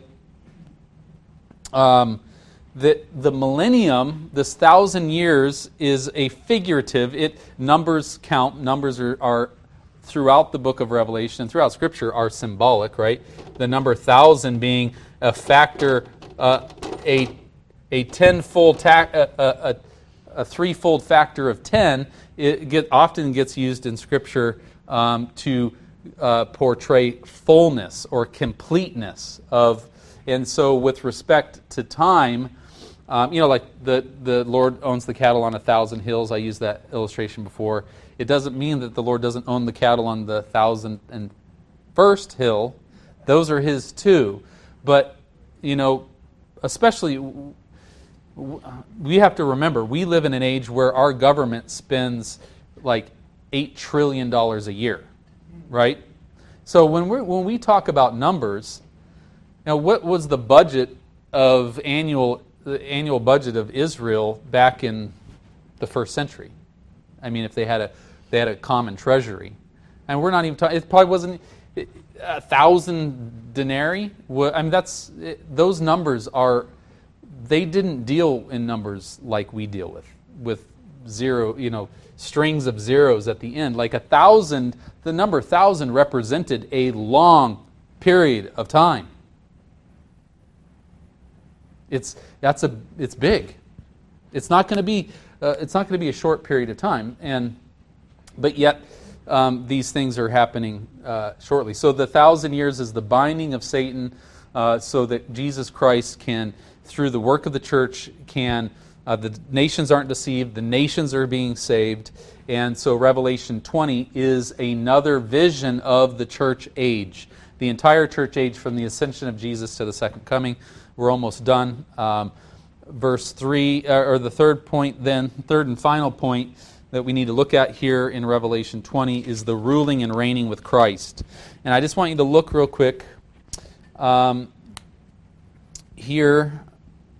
um, that the millennium, this thousand years, is a figurative. It numbers count. Numbers are, are throughout the book of Revelation and throughout Scripture are symbolic, right? The number thousand being a factor, uh, a a tenfold, ta- a, a, a threefold factor of ten. It get, often gets used in Scripture um, to uh, portray fullness or completeness of. And so, with respect to time, um, you know, like the the Lord owns the cattle on a thousand hills. I used that illustration before. It doesn't mean that the Lord doesn't own the cattle on the thousand and first hill. Those are His too. But you know, especially. We have to remember, we live in an age where our government spends like eight trillion dollars a year, right? So when we when we talk about numbers, now what was the budget of annual the annual budget of Israel back in the first century? I mean, if they had a they had a common treasury, and we're not even talking. It probably wasn't a thousand denarii. I mean, that's those numbers are. They didn't deal in numbers like we deal with, with zero, you know, strings of zeros at the end. Like a thousand, the number thousand represented a long period of time. It's that's a it's big. It's not going to be uh, it's not going to be a short period of time, and but yet um, these things are happening uh, shortly. So the thousand years is the binding of Satan, uh, so that Jesus Christ can, through the work of the church, can uh, the nations aren't deceived, the nations are being saved. And so Revelation twenty is another vision of the church age, the entire church age from the ascension of Jesus to the second coming. We're almost done. Um, verse three, or the third point then, third and final point that we need to look at here in Revelation twenty is the ruling and reigning with Christ. And I just want you to look real quick um, here.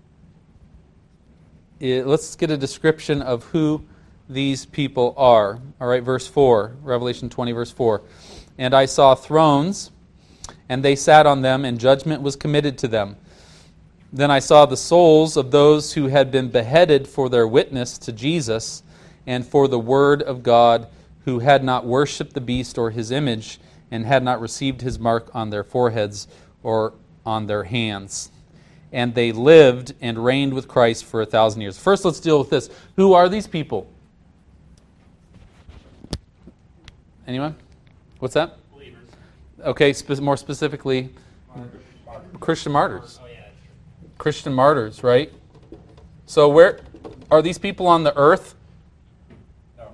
It, let's get a description of who these people are. All right, verse four, Revelation twenty, verse four. And I saw thrones, and they sat on them, and judgment was committed to them. Then I saw the souls of those who had been beheaded for their witness to Jesus and for the word of God, who had not worshipped the beast or his image, and had not received his mark on their foreheads or on their hands. And they lived and reigned with Christ for a thousand years. First, let's deal with this. Who are these people? Anyone? What's that? Believers. Okay, spe- more specifically, Martyrs. Christian martyrs. Oh, yeah, that's true. Christian martyrs, right? So where are these people on the earth? No.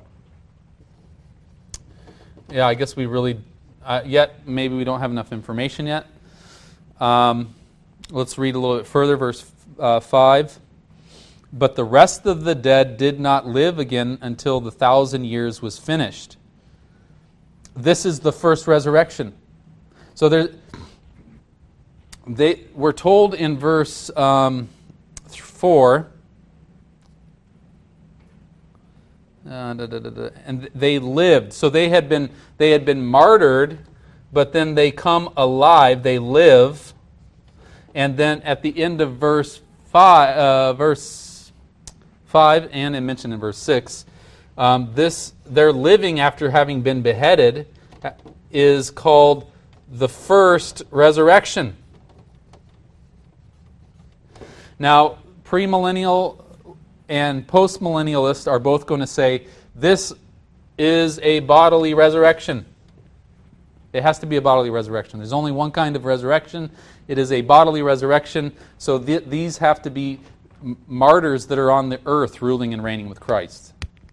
Yeah, I guess we really, uh, yet maybe we don't have enough information yet. Um, let's read a little bit further, verse uh, five. But the rest of the dead did not live again until the thousand years was finished. This is the first resurrection. So there, they were told in verse um, four, uh, da, da, da, da, and they lived. So they had been they had been martyred, but then they come alive. They live, and then at the end of verse five, uh, verse five, and it mentioned in verse six. Um, this their living after having been beheaded is called the first resurrection. Now, premillennial and postmillennialists are both going to say this is a bodily resurrection. It has to be a bodily resurrection. There's only one kind of resurrection. It is a bodily resurrection. So th- these have to be m- martyrs that are on the earth ruling and reigning with Christ.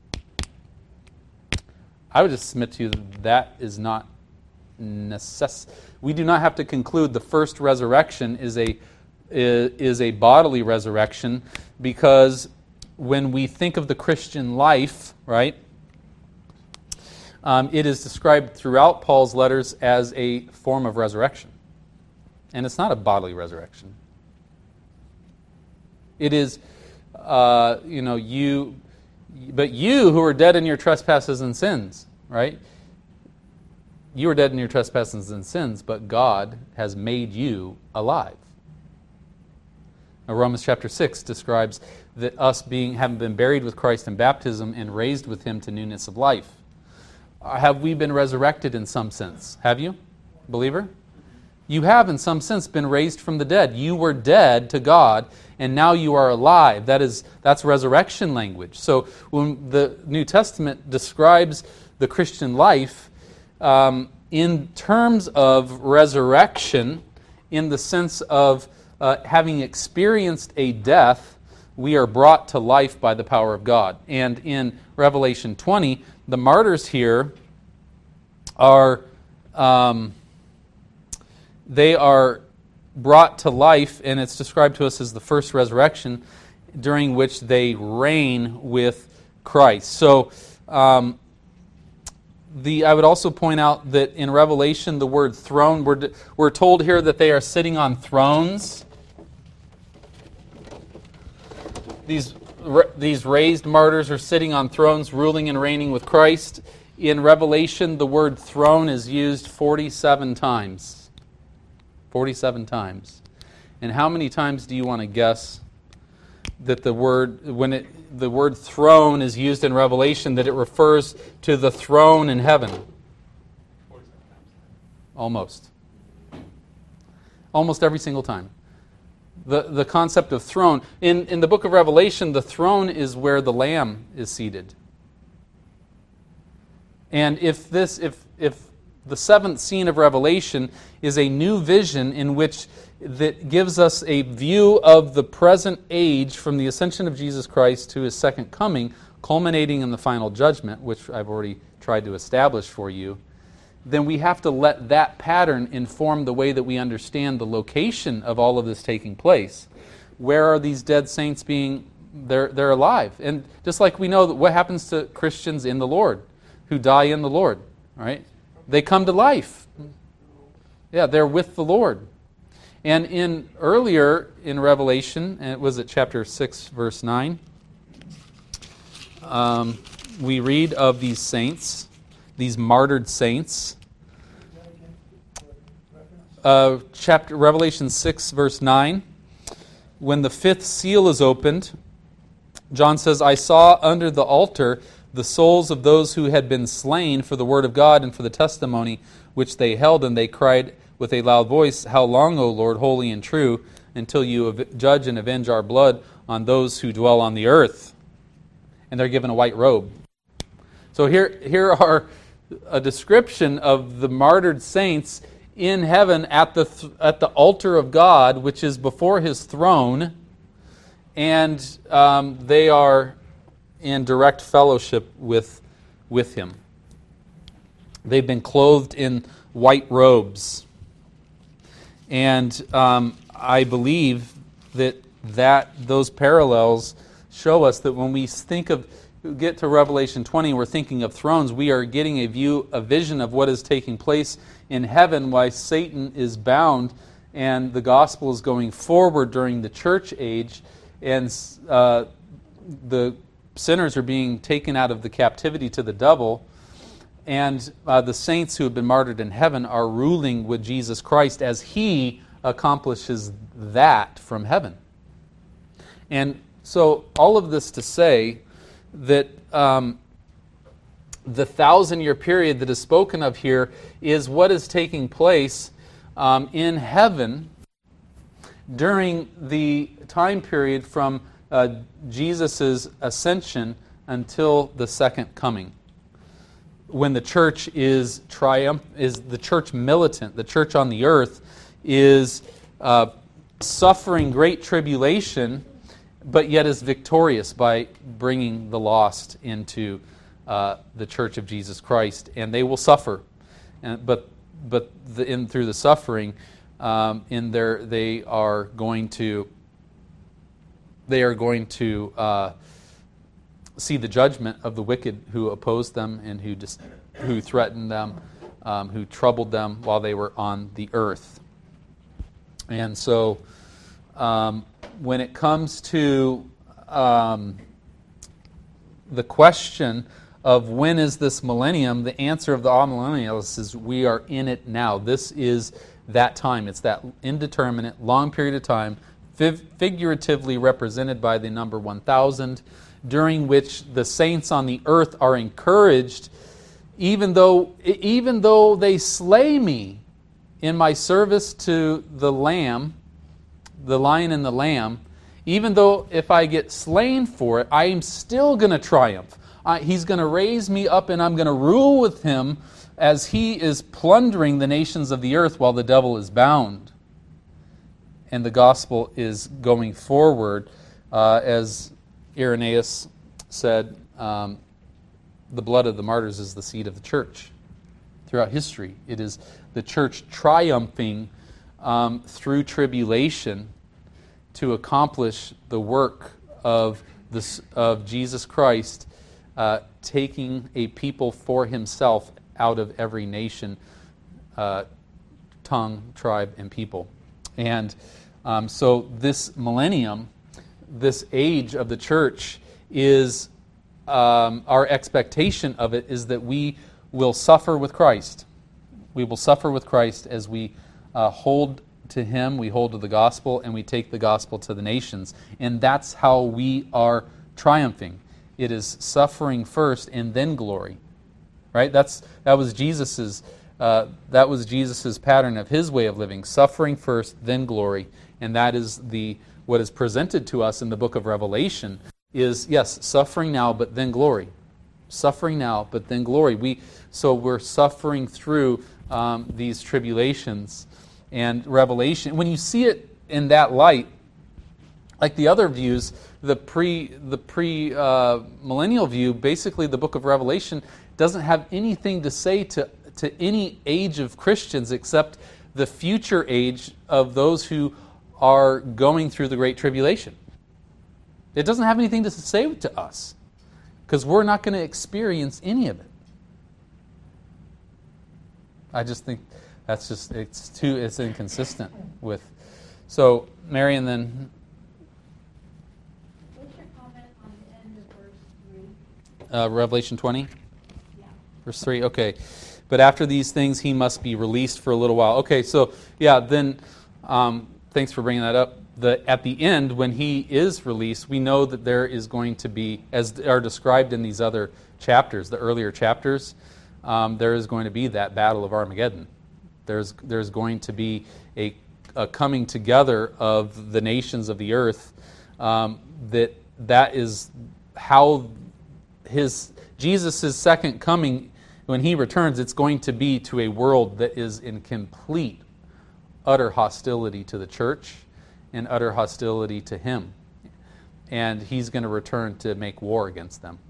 I would just submit to you that that is not necess. We do not have to conclude the first resurrection is a is, is a bodily resurrection, because when we think of the Christian life, right, um, it is described throughout Paul's letters as a form of resurrection, and it's not a bodily resurrection. It is, uh, you know, you. But you who are dead in your trespasses and sins, right? You are dead in your trespasses and sins, but God has made you alive. Now, Romans chapter six describes that us being having been buried with Christ in baptism and raised with Him to newness of life. Have we been resurrected in some sense? Have you, believer? You have in some sense been raised from the dead. You were dead to God, and now you are alive. That is, that's resurrection language. So when the New Testament describes the Christian life um, in terms of resurrection, in the sense of uh, having experienced a death, we are brought to life by the power of God. And in Revelation twenty, the martyrs here are... Um, They are brought to life, and it's described to us as the first resurrection, during which they reign with Christ. So, um, the I would also point out that in Revelation, the word throne, we're, we're told here that they are sitting on thrones. These, these raised martyrs are sitting on thrones, ruling and reigning with Christ. In Revelation, the word throne is used forty-seven times. forty-seven times. And how many times do you want to guess that the word, when it the word throne is used in Revelation, that it refers to the throne in heaven? Almost. Almost every single time. The the concept of throne. In, in the book of Revelation, the throne is where the Lamb is seated. And if this, if if the seventh scene of Revelation is a new vision in which that gives us a view of the present age from the ascension of Jesus Christ to His second coming, culminating in the final judgment, which I've already tried to establish for you, then we have to let that pattern inform the way that we understand the location of all of this taking place. Where are these dead saints being? They're, they're alive. And just like we know that what happens to Christians in the Lord, who die in the Lord, right? They come to life. Yeah, they're with the Lord. And in earlier in Revelation, and it was at chapter six, verse nine, um, we read of these saints, these martyred saints. Uh, chapter Revelation six, verse nine. when the fifth seal is opened, John says, I saw under the altar the souls of those who had been slain for the word of God and for the testimony which they held, and they cried with a loud voice, How long, O Lord, holy and true, until you av- judge and avenge our blood on those who dwell on the earth? And they're given a white robe. So here, here are a description of the martyred saints in heaven at the th- at the altar of God, which is before His throne, and um, they are in direct fellowship with with Him. They've been clothed in white robes, and um, I believe that that those parallels show us that when we think of get to Revelation twenty, we're thinking of thrones. We are getting a view, a vision of what is taking place in heaven, why Satan is bound, and the gospel is going forward during the church age, and uh, the sinners are being taken out of the captivity to the devil, and uh, the saints who have been martyred in heaven are ruling with Jesus Christ as He accomplishes that from heaven. And so all of this to say that um, the thousand-year period that is spoken of here is what is taking place um, in heaven during the time period from uh, Jesus' ascension until the second coming, when the church is triumph, is the church militant, the church on the earth is uh, suffering great tribulation, but yet is victorious by bringing the lost into uh, the church of Jesus Christ, and they will suffer, and, but but the, in through the suffering, um, in their they are going to they are going to uh, see the judgment of the wicked who opposed them and who dis- who threatened them, um, who troubled them while they were on the earth, and so. Um, when it comes to um, the question of when is this millennium, the answer of the amillennialists is we are in it now. This is that time. It's that indeterminate, long period of time, fig- figuratively represented by the number one thousand, during which the saints on the earth are encouraged, even though, even though they slay me in my service to the Lamb, the lion and the lamb, even though if I get slain for it, I am still going to triumph. I, he's going to raise me up and I'm going to rule with Him as He is plundering the nations of the earth while the devil is bound. And the gospel is going forward. Uh, as Irenaeus said, um, the blood of the martyrs is the seed of the church. Throughout history, it is the church triumphing Um, through tribulation to accomplish the work of this, of Jesus Christ, uh, taking a people for Himself out of every nation, uh, tongue, tribe, and people. And um, so this millennium, this age of the church, is um, our expectation of it is that we will suffer with Christ. We will suffer with Christ as we Uh, hold to Him, we hold to the gospel, and we take the gospel to the nations. And that's how we are triumphing. It is suffering first and then glory. Right? That's that was Jesus's uh, that was Jesus's pattern of His way of living. Suffering first, then glory. And that is the what is presented to us in the book of Revelation is yes, suffering now, but then glory. Suffering now, but then glory. We so we're suffering through um, these tribulations. And Revelation, when you see it in that light, like the other views, the pre the pre uh, millennial view, basically the book of Revelation doesn't have anything to say to to any age of Christians except the future age of those who are going through the Great Tribulation. It doesn't have anything to say to us because we're not going to experience any of it. I just think. That's just, it's too, it's inconsistent with. So, Mary, and then. What's your comment on the end of verse three? Uh, Revelation twenty? Yeah. Verse three, okay. But after these things, He must be released for a little while. Okay, so, yeah, then, um, thanks for bringing that up. the at the end, when he is released, we know that there is going to be, as are described in these other chapters, the earlier chapters, um, there is going to be that battle of Armageddon. There's there's going to be a, a coming together of the nations of the earth. Um, that that is how his Jesus' second coming, when he returns, it's going to be to a world that is in complete, utter hostility to the church and utter hostility to him. And he's going to return to make war against them.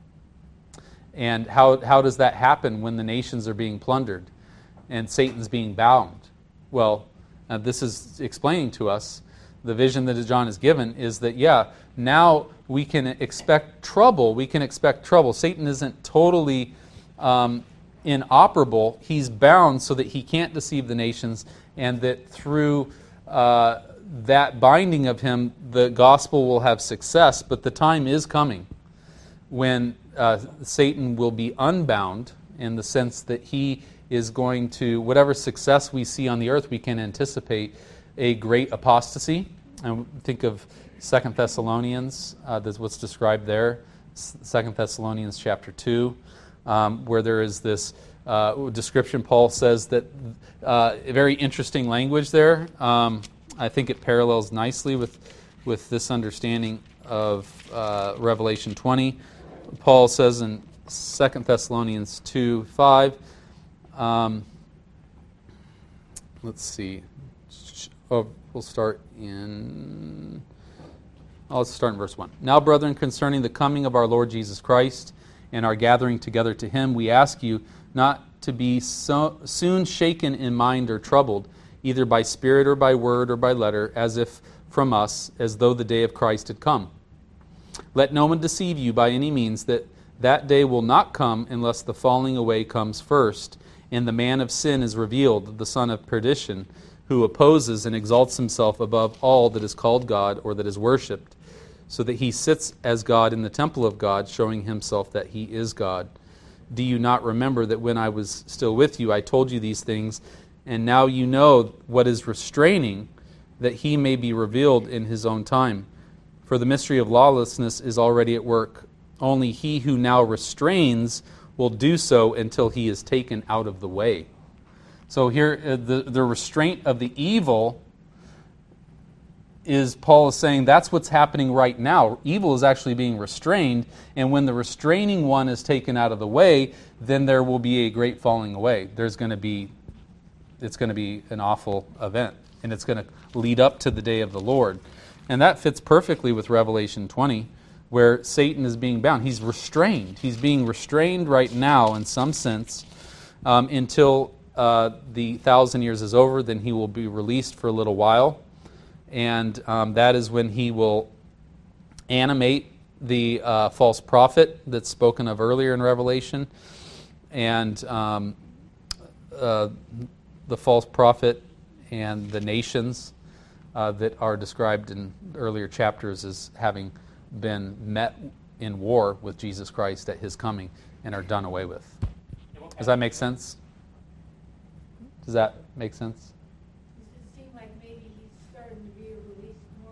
And how how does that happen when the nations are being plundered and Satan's being bound? Well, uh, this is explaining to us the vision that John is given is that, yeah, now we can expect trouble. We can expect trouble. Satan isn't totally um, inoperable. He's bound so that he can't deceive the nations, and that through uh, that binding of him, the gospel will have success. But the time is coming when uh, Satan will be unbound, in the sense that he is going to, whatever success we see on the earth, we can anticipate a great apostasy. And think of Second Thessalonians, uh, that's what's described there, Second Thessalonians chapter two, um, where there is this uh, description. Paul says that uh, a very interesting language there. Um, I think it parallels nicely with, with this understanding of uh, Revelation twenty. Paul says in Second Thessalonians two five, um, let's see, oh, we'll start in, oh, let's start in verse one. Now, brethren, concerning the coming of our Lord Jesus Christ and our gathering together to him, we ask you not to be so soon shaken in mind or troubled, either by spirit or by word or by letter, as if from us, as though the day of Christ had come. Let no one deceive you by any means, that that day will not come unless the falling away comes first, and the man of sin is revealed, the son of perdition, who opposes and exalts himself above all that is called God or that is worshipped, so that he sits as God in the temple of God, showing himself that he is God. Do you not remember that when I was still with you, I told you these things, and now you know what is restraining, that he may be revealed in his own time? For the mystery of lawlessness is already at work. Only he who now restrains will do so until he is taken out of the way. So here, uh, the, the restraint of the evil is, Paul is saying, that's what's happening right now. Evil is actually being restrained, and when the restraining one is taken out of the way, then there will be a great falling away. There's going to be, it's going to be an awful event, and it's going to lead up to the day of the Lord. And that fits perfectly with Revelation twenty, where Satan is being bound. He's restrained. He's being restrained right now, in some sense, um, until Uh, the thousand years is over. Then he will be released for a little while, and um, that is when he will animate the uh, false prophet that's spoken of earlier in Revelation, and um, uh, the false prophet and the nations uh, that are described in earlier chapters as having been met in war with Jesus Christ at his coming and are done away with. Does that make sense? Does that make sense? Does it seem like maybe he's starting to be released more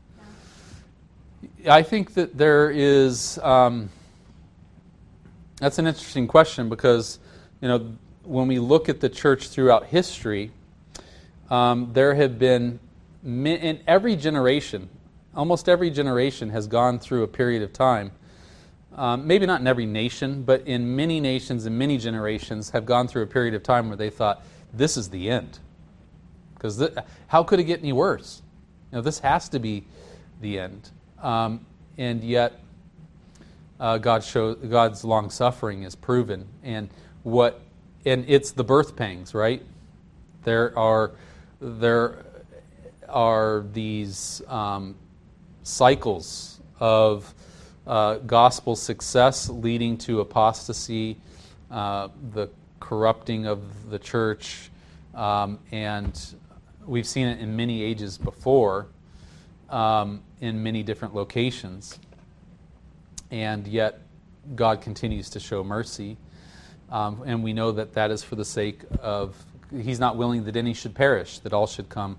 now? I think that there is, um, that's an interesting question, because, you know, when we look at the church throughout history, um, there have been, in every generation, almost every generation has gone through a period of time, um, maybe not in every nation, but in many nations and many generations have gone through a period of time where they thought, this is the end. Because th- how could it get any worse? You know, this has to be the end. Um, and yet, uh, God show, God's long suffering is proven, and what, and it's the birth pangs, right? There are there are these um, cycles of uh, gospel success leading to apostasy, uh, the corrupting of the church, um, and we've seen it in many ages before, um, in many different locations, and yet God continues to show mercy, um, and we know that that is for the sake of, he's not willing that any should perish, that all should come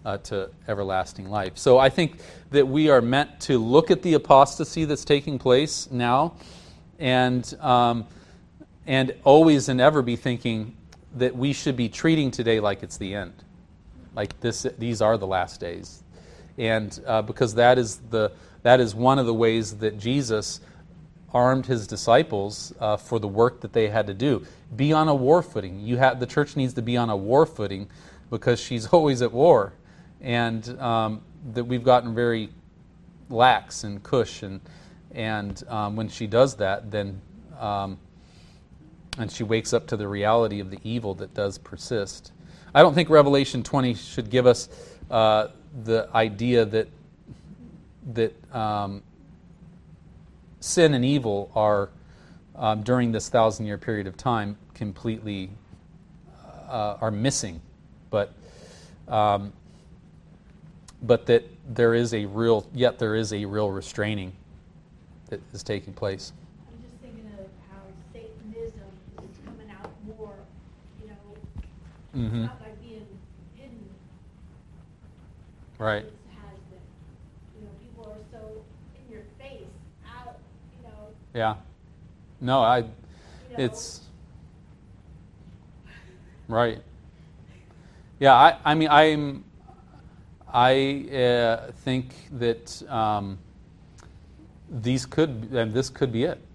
uh, to everlasting life. So I think that we are meant to look at the apostasy that's taking place now, and um, and always and ever be thinking that we should be treating today like it's the end, like this. These are the last days, and uh, because that is the that is one of the ways that Jesus armed his disciples uh, for the work that they had to do. Be on a war footing. You have the church needs to be on a war footing because she's always at war, and um, that we've gotten very lax and cush, and and um, when she does that, then um, and she wakes up to the reality of the evil that does persist. I don't think Revelation twenty should give us uh, the idea that that um, sin and evil are, um, during this thousand-year period of time, completely uh, are missing, but um, but that there is a real, yet there is a real restraining that is taking place. I'm just thinking of how Satanism is coming out more, you know, Mm-hmm. not by being hidden. Right. It has been. You know, people are so in your face, out, you know, Yeah. No, I. you know. It's right. Yeah, I. I mean, I'm. I uh, think that um, these could, and this could be it.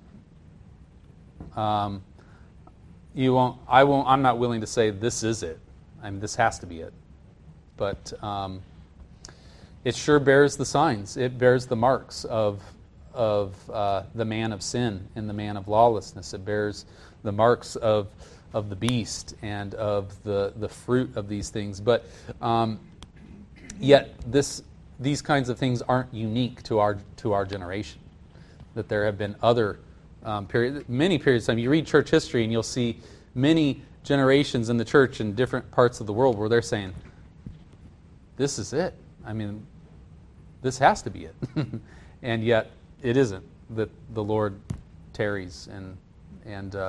Um, you won't. I won't. I'm not willing to say this is it. I mean, this has to be it. But um, it sure bears the signs. It bears the marks of of uh, the man of sin and the man of lawlessness. It bears the marks of of the beast and of the the fruit of these things. But um, yet, this these kinds of things aren't unique to our to our generation. That there have been other um, period, many periods of time. You read church history, and you'll see many generations in the church in different parts of the world where they're saying, "This is it." I mean, this has to be it, and yet it isn't. That the Lord tarries, and and uh,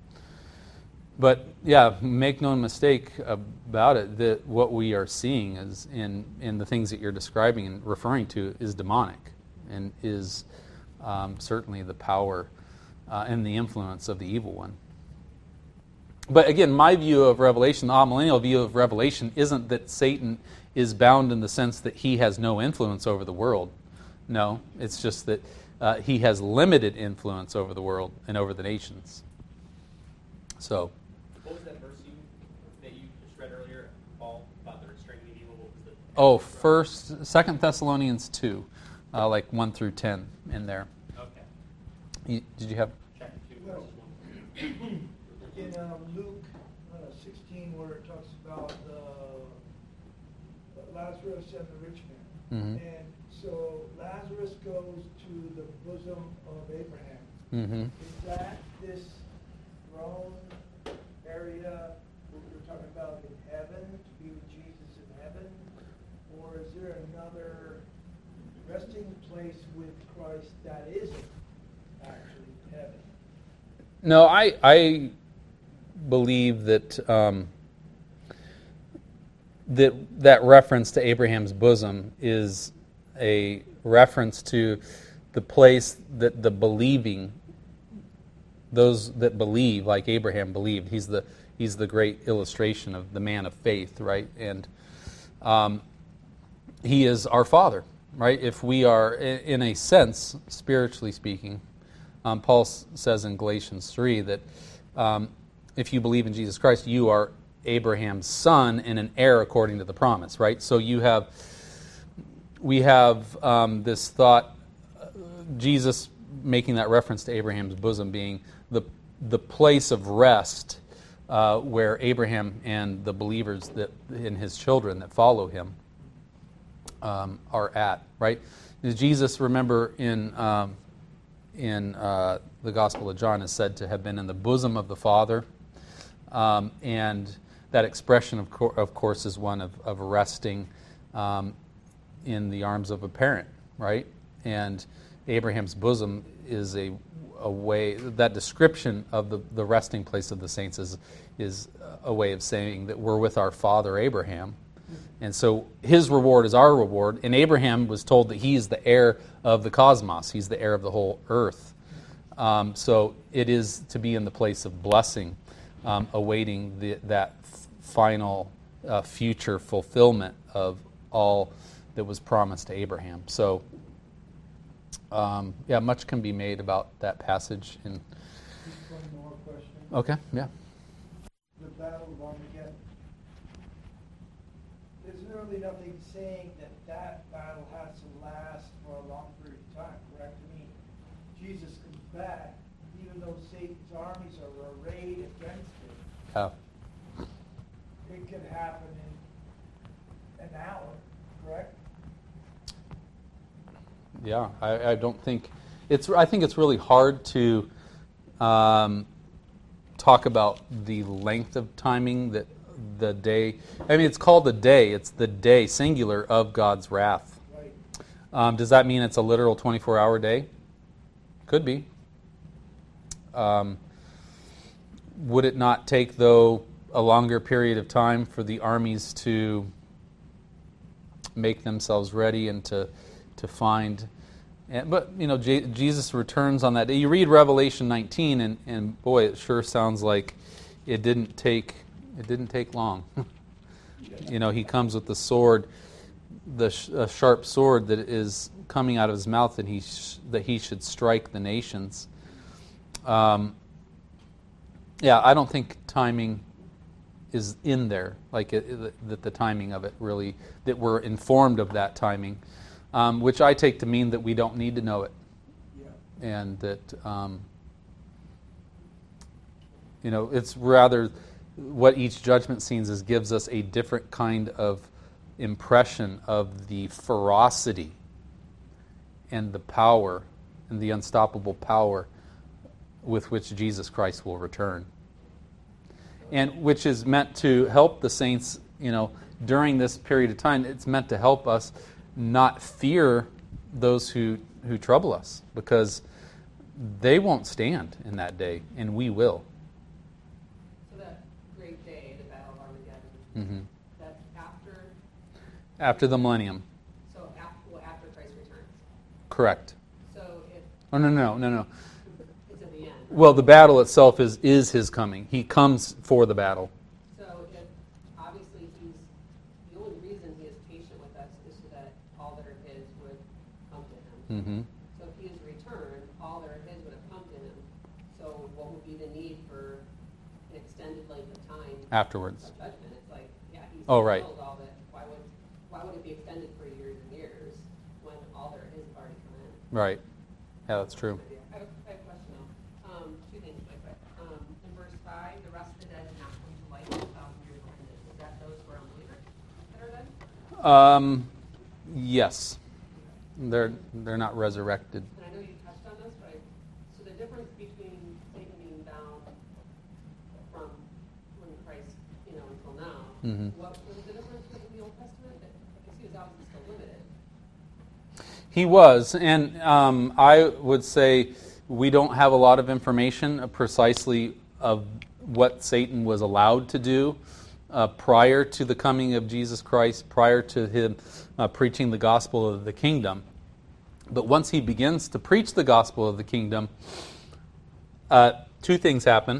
but yeah, make no mistake about it. That what we are seeing is in in the things that you're describing and referring to is demonic, and is um, certainly the power uh, and the influence of the evil one. But again, my view of Revelation, the amillennial view of Revelation, isn't that Satan is bound in the sense that he has no influence over the world. No, it's just that uh, he has limited influence over the world and over the nations. So, What was that verse you, that you just read earlier, Paul, about the restraining of evil? What was the? oh, first, Second Thessalonians two, uh, like one through ten in there. Okay. You, did you have? Chapter two, Well, verse one. in um, Luke uh, sixteen, where it talks about uh, Lazarus and the rich man. Mm-hmm. And so Lazarus goes to the bosom of Abraham. Mm-hmm. Is that this throne area what we're talking about in heaven, to be with Jesus in heaven? Or is there another resting place with Christ that isn't actually heaven? No, I I believe that um, that that reference to Abraham's bosom is a reference to the place that the believing, those that believe, like Abraham believed. He's the he's the great illustration of the man of faith, right? And um, he is our Father, right? If we are, in a sense, spiritually speaking, um, Paul s- says in Galatians three that um, if you believe in Jesus Christ, you are Abraham's son and an heir according to the promise, right? So you have, we have um, this thought, uh, Jesus making that reference to Abraham's bosom being the the place of rest uh, where Abraham and the believers that and his children that follow him um, are at, right? Jesus, remember in um, in uh, the Gospel of John, is said to have been in the bosom of the Father, um, and that expression, of, co- of course, is one of, of resting um, in the arms of a parent, right? And Abraham's bosom is a, a way, that description of the, the resting place of the saints is, is a way of saying that we're with our father Abraham, And so his reward is our reward. And Abraham was told that he is the heir of the cosmos. He's the heir of the whole earth. Um, so it is to be in the place of blessing, um, awaiting the, that f- final uh, future fulfillment of all that was promised to Abraham. So, um, yeah, much can be made about that passage. In Just one more question. okay, yeah. The Battle of Armageddon. There's really nothing saying that that battle has to last for a long period of time, correct? I mean, Jesus comes back, even though Satan's armies are arrayed against it, Uh, it could happen in an hour, correct? Yeah, I, I don't think it's. I think it's really hard to um, talk about the length of timing that the day. I mean, it's called the day. It's the day singular of God's wrath. Right. Um, does that mean it's a literal twenty-four hour day? Could be. Um, would it not take, though, a longer period of time for the armies to make themselves ready and to to find? And, but you know, J- Jesus returns on that day. You read Revelation nineteen, and, and boy, it sure sounds like it didn't take it didn't take long. You know, he comes with the sword, the sh- a sharp sword that is coming out of his mouth, and he sh- that he should strike the nations. Um, yeah, I don't think timing is in there, like it, it, that the timing of it really, that we're informed of that timing, um, which I take to mean that we don't need to know it, Yeah. and that um, you know, it's rather what each judgment scene is gives us a different kind of impression of the ferocity and the power and the unstoppable power with which Jesus Christ will return. And which is meant to help the saints, you know, during this period of time. It's meant to help us not fear those who, who trouble us, because they won't stand in that day, and we will. So that great day, the Battle of Armageddon, Mm-hmm. that's after, After the millennium. so after, well, after Christ returns. Correct. So it, Oh, no, no, no, no. it's at the end. Well, the battle itself is, is his coming. He comes for the battle. So it, obviously he's, the only reason he is patient with us is so that all that are his would come to him. Mm-hmm. So if he is returned, all that are his would have come to him. So what would be the need for an extended length of time? Afterwards. Of judgment? It's like, yeah, he's Oh, right. fulfilled all that. Why would, why would it be extended for years and years when all that are his have already come in? Right. Yeah, that's true. I have a, I have a question though. Um, two things, my quick. Um, in verse five, the rest of the dead did not come to life a thousand years behind it. Is that those who are unbelievers that are dead? Um, yes. They're they're not resurrected. And I know you touched on this, but I, so the difference between Satan being bound from when Christ, you know, until now, Mhm. what was the difference in the Old Testament? Because he was obviously still limited. He was, and um, I would say we don't have a lot of information precisely of what Satan was allowed to do uh, prior to the coming of Jesus Christ, prior to him uh, preaching the gospel of the kingdom. But once he begins to preach the gospel of the kingdom, uh, two things happen.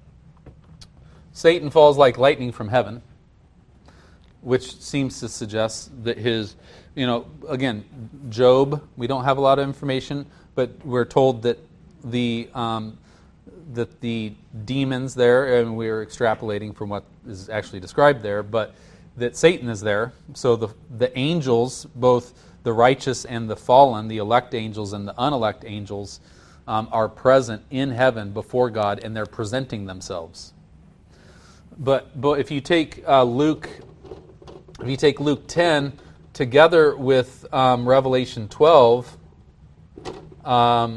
Satan falls like lightning from heaven, which seems to suggest that his, you know, again, Job, we don't have a lot of information, but we're told that the um, that the demons there, and we're extrapolating from what is actually described there, but that Satan is there. So the the angels, both the righteous and the fallen, the elect angels and the unelect angels, um, are present in heaven before God, and they're presenting themselves. But but if you take uh, Luke, if you take Luke ten together with um, Revelation twelve, um,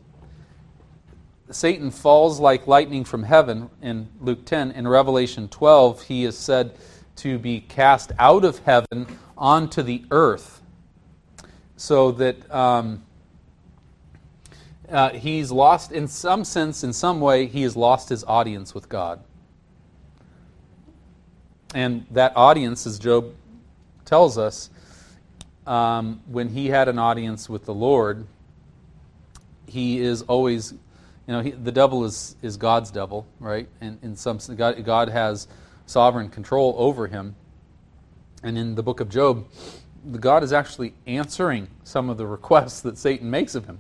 Satan falls like lightning from heaven in Luke ten. In Revelation twelve, he is said to be cast out of heaven onto the earth, so that um, uh, he's lost, in some sense, in some way, he has lost his audience with God. And that audience, as Job tells us, um, when he had an audience with the Lord, he is always, you know, he, the devil is, is God's devil, right? And in some sense, God, God has sovereign control over him. And in the book of Job, God is actually answering some of the requests that Satan makes of him.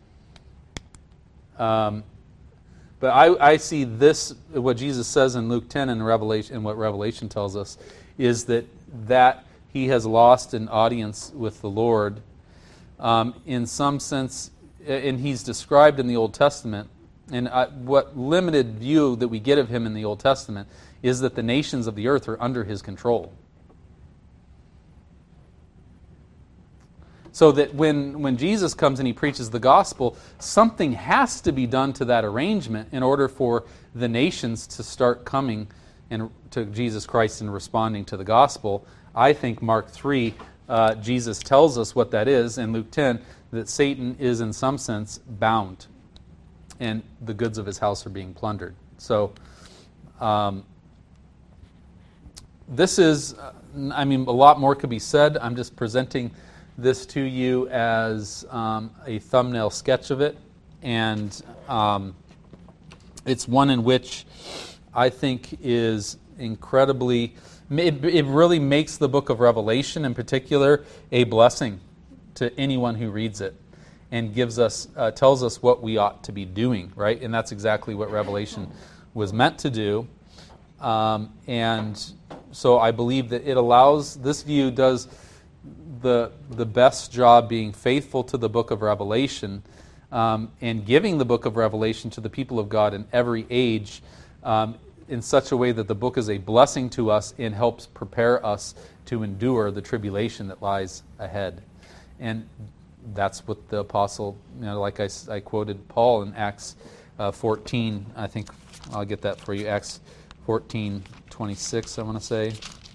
Um, but I, I see this, what Jesus says in Luke ten and Revelation, and what Revelation tells us, is that that he has lost an audience with the Lord. Um, in some sense, and he's described in the Old Testament, and I, what limited view that we get of him in the Old Testament is that the nations of the earth are under his control. So that when, when Jesus comes and he preaches the gospel, something has to be done to that arrangement in order for the nations to start coming and to Jesus Christ and responding to the gospel. I think Mark three, uh, Jesus tells us what that is, in Luke ten, that Satan is in some sense bound and the goods of his house are being plundered. So um, this is, I mean, a lot more could be said. I'm just presenting this to you as um, a thumbnail sketch of it, and um, it's one in which I think is incredibly, it, it really makes the book of Revelation in particular a blessing to anyone who reads it, and gives us, uh, tells us what we ought to be doing, right? And that's exactly what Revelation was meant to do. Um, and so I believe that it allows, this view does the the best job being faithful to the book of Revelation, um, and giving the book of Revelation to the people of God in every age, um, in such a way that the book is a blessing to us and helps prepare us to endure the tribulation that lies ahead. And that's what the apostle, you know, like I, I quoted Paul in Acts uh, fourteen, I think I'll get that for you, Acts fourteen twenty-six, I want to say.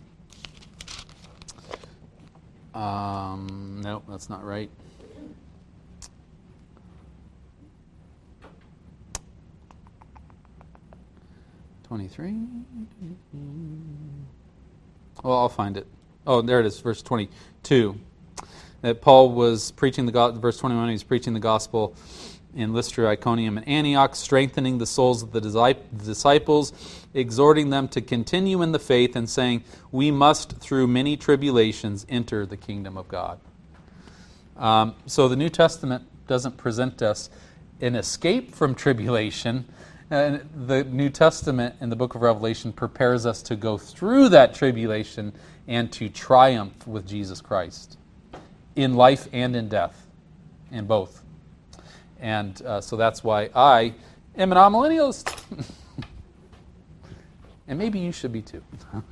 Um, no, that's not right. twenty-three. Well, I'll find it. Oh, there it is, verse twenty-two. That Paul was preaching the gospel, verse twenty-one, he was preaching the gospel in Lystra, Iconium, and Antioch, strengthening the souls of the disciples, exhorting them to continue in the faith, and saying, we must, through many tribulations, enter the kingdom of God. Um, so the New Testament doesn't present us an escape from tribulation. Uh, the New Testament in the book of Revelation prepares us to go through that tribulation and to triumph with Jesus Christ in life and in death, in both. And uh, so that's why I am an amillennialist. And maybe you should be too.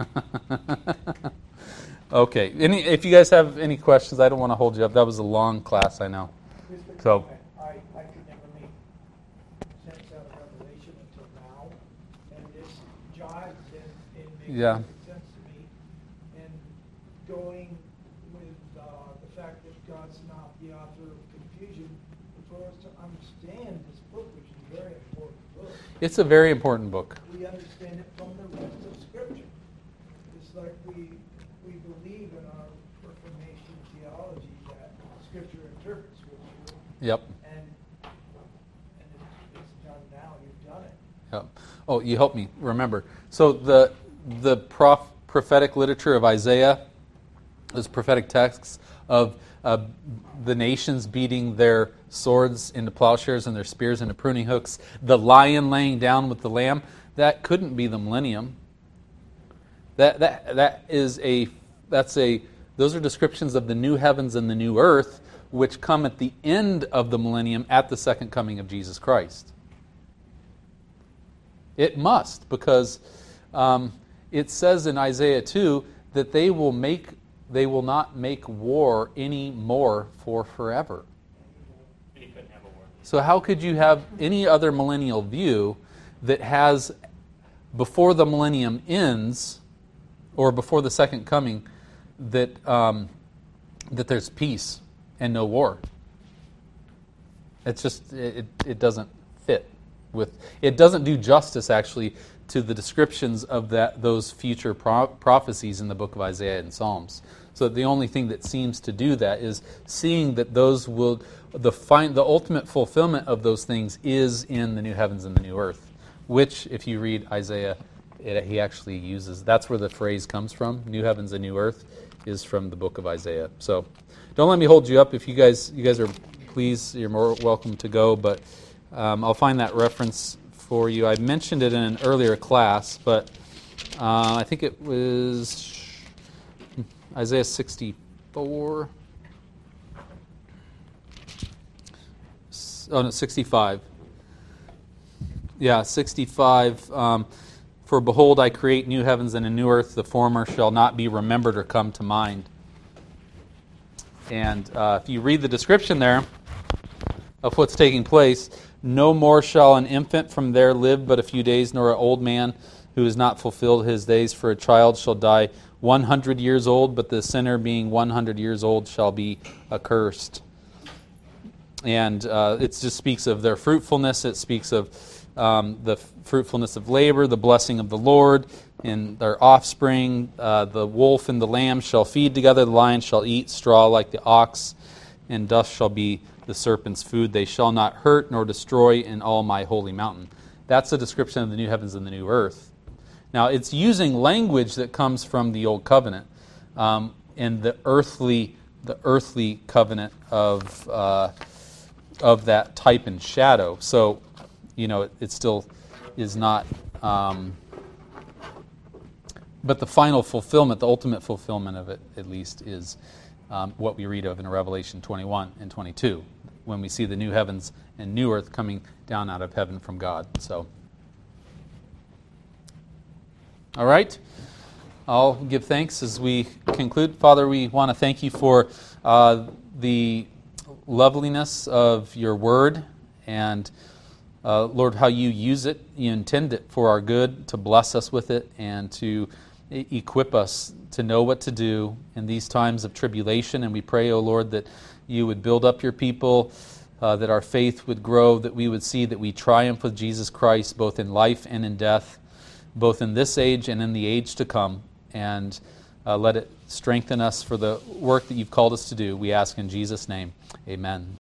Okay. Any, if you guys have any questions, I don't want to hold you up. That was a long class, I know. So I, I could never make sense out of Revelation until now, and this jives in, in making Yeah. sense to me. And going with uh, the fact that God's not the author of confusion, for us to understand this book, which is a very important book, it's a very important book. we understand it from the rest of Scripture. It's like we we believe in our Reformation theology that Scripture interprets Scripture. Yep. And and it's, it's done now. You've done it. Yep. Oh, you helped me remember. So the the prof, prophetic literature of Isaiah, those prophetic texts of uh, the nations beating their swords into plowshares and their spears into pruning hooks, the lion laying down with the lamb, that couldn't be the millennium. That that that is a that's a those are descriptions of the new heavens and the new earth, which come at the end of the millennium at the second coming of Jesus Christ. It must, because um, it says in Isaiah two that they will make they will not make war any more for forever. And you couldn't have a war. So how could you have any other millennial view that has, before the millennium ends, or before the second coming, that um, that there's peace and no war? It's just it it doesn't fit with it doesn't do justice actually to the descriptions of that those future pro- prophecies in the book of Isaiah and Psalms. So the only thing that seems to do that is seeing that those will the fin- the ultimate fulfillment of those things is in the new heavens and the new earth, which, if you read Isaiah, it, he actually uses. That's where the phrase comes from. New heavens and new earth is from the book of Isaiah. So don't let me hold you up. If you guys you guys are pleased, you're more welcome to go. But um, I'll find that reference for you. I mentioned it in an earlier class, but uh, I think it was Isaiah sixty-four. Oh no, sixty-five. Yeah, sixty-five. Um, For behold, I create new heavens and a new earth. The former shall not be remembered or come to mind. And uh, if you read the description there of what's taking place, no more shall an infant from there live but a few days, nor an old man who has not fulfilled his days. For a child shall die one hundred years old, but the sinner being one hundred years old shall be accursed. And uh, it just speaks of their fruitfulness. It speaks of um, the f- fruitfulness of labor, the blessing of the Lord in their offspring. Uh, the wolf and the lamb shall feed together. The lion shall eat straw like the ox, and dust shall be the serpent's food. They shall not hurt nor destroy in all my holy mountain. That's a description of the new heavens and the new earth. Now, it's using language that comes from the Old Covenant um, and the earthly, the earthly covenant of uh, of that type and shadow. So, you know, it, it still is not. Um, but the final fulfillment, the ultimate fulfillment of it, at least, is um, what we read of in Revelation twenty-one and twenty-two, when we see the new heavens and new earth coming down out of heaven from God. So, all right. I'll give thanks as we conclude. Father, we want to thank you for uh, the loveliness of your word, and uh, Lord, how you use it, you intend it for our good, to bless us with it, and to e- equip us to know what to do in these times of tribulation. And we pray, O Lord, that you would build up your people, uh, that our faith would grow, that we would see that we triumph with Jesus Christ, both in life and in death, both in this age and in the age to come. And uh, let it strengthen us for the work that you've called us to do. We ask in Jesus' name. Amen.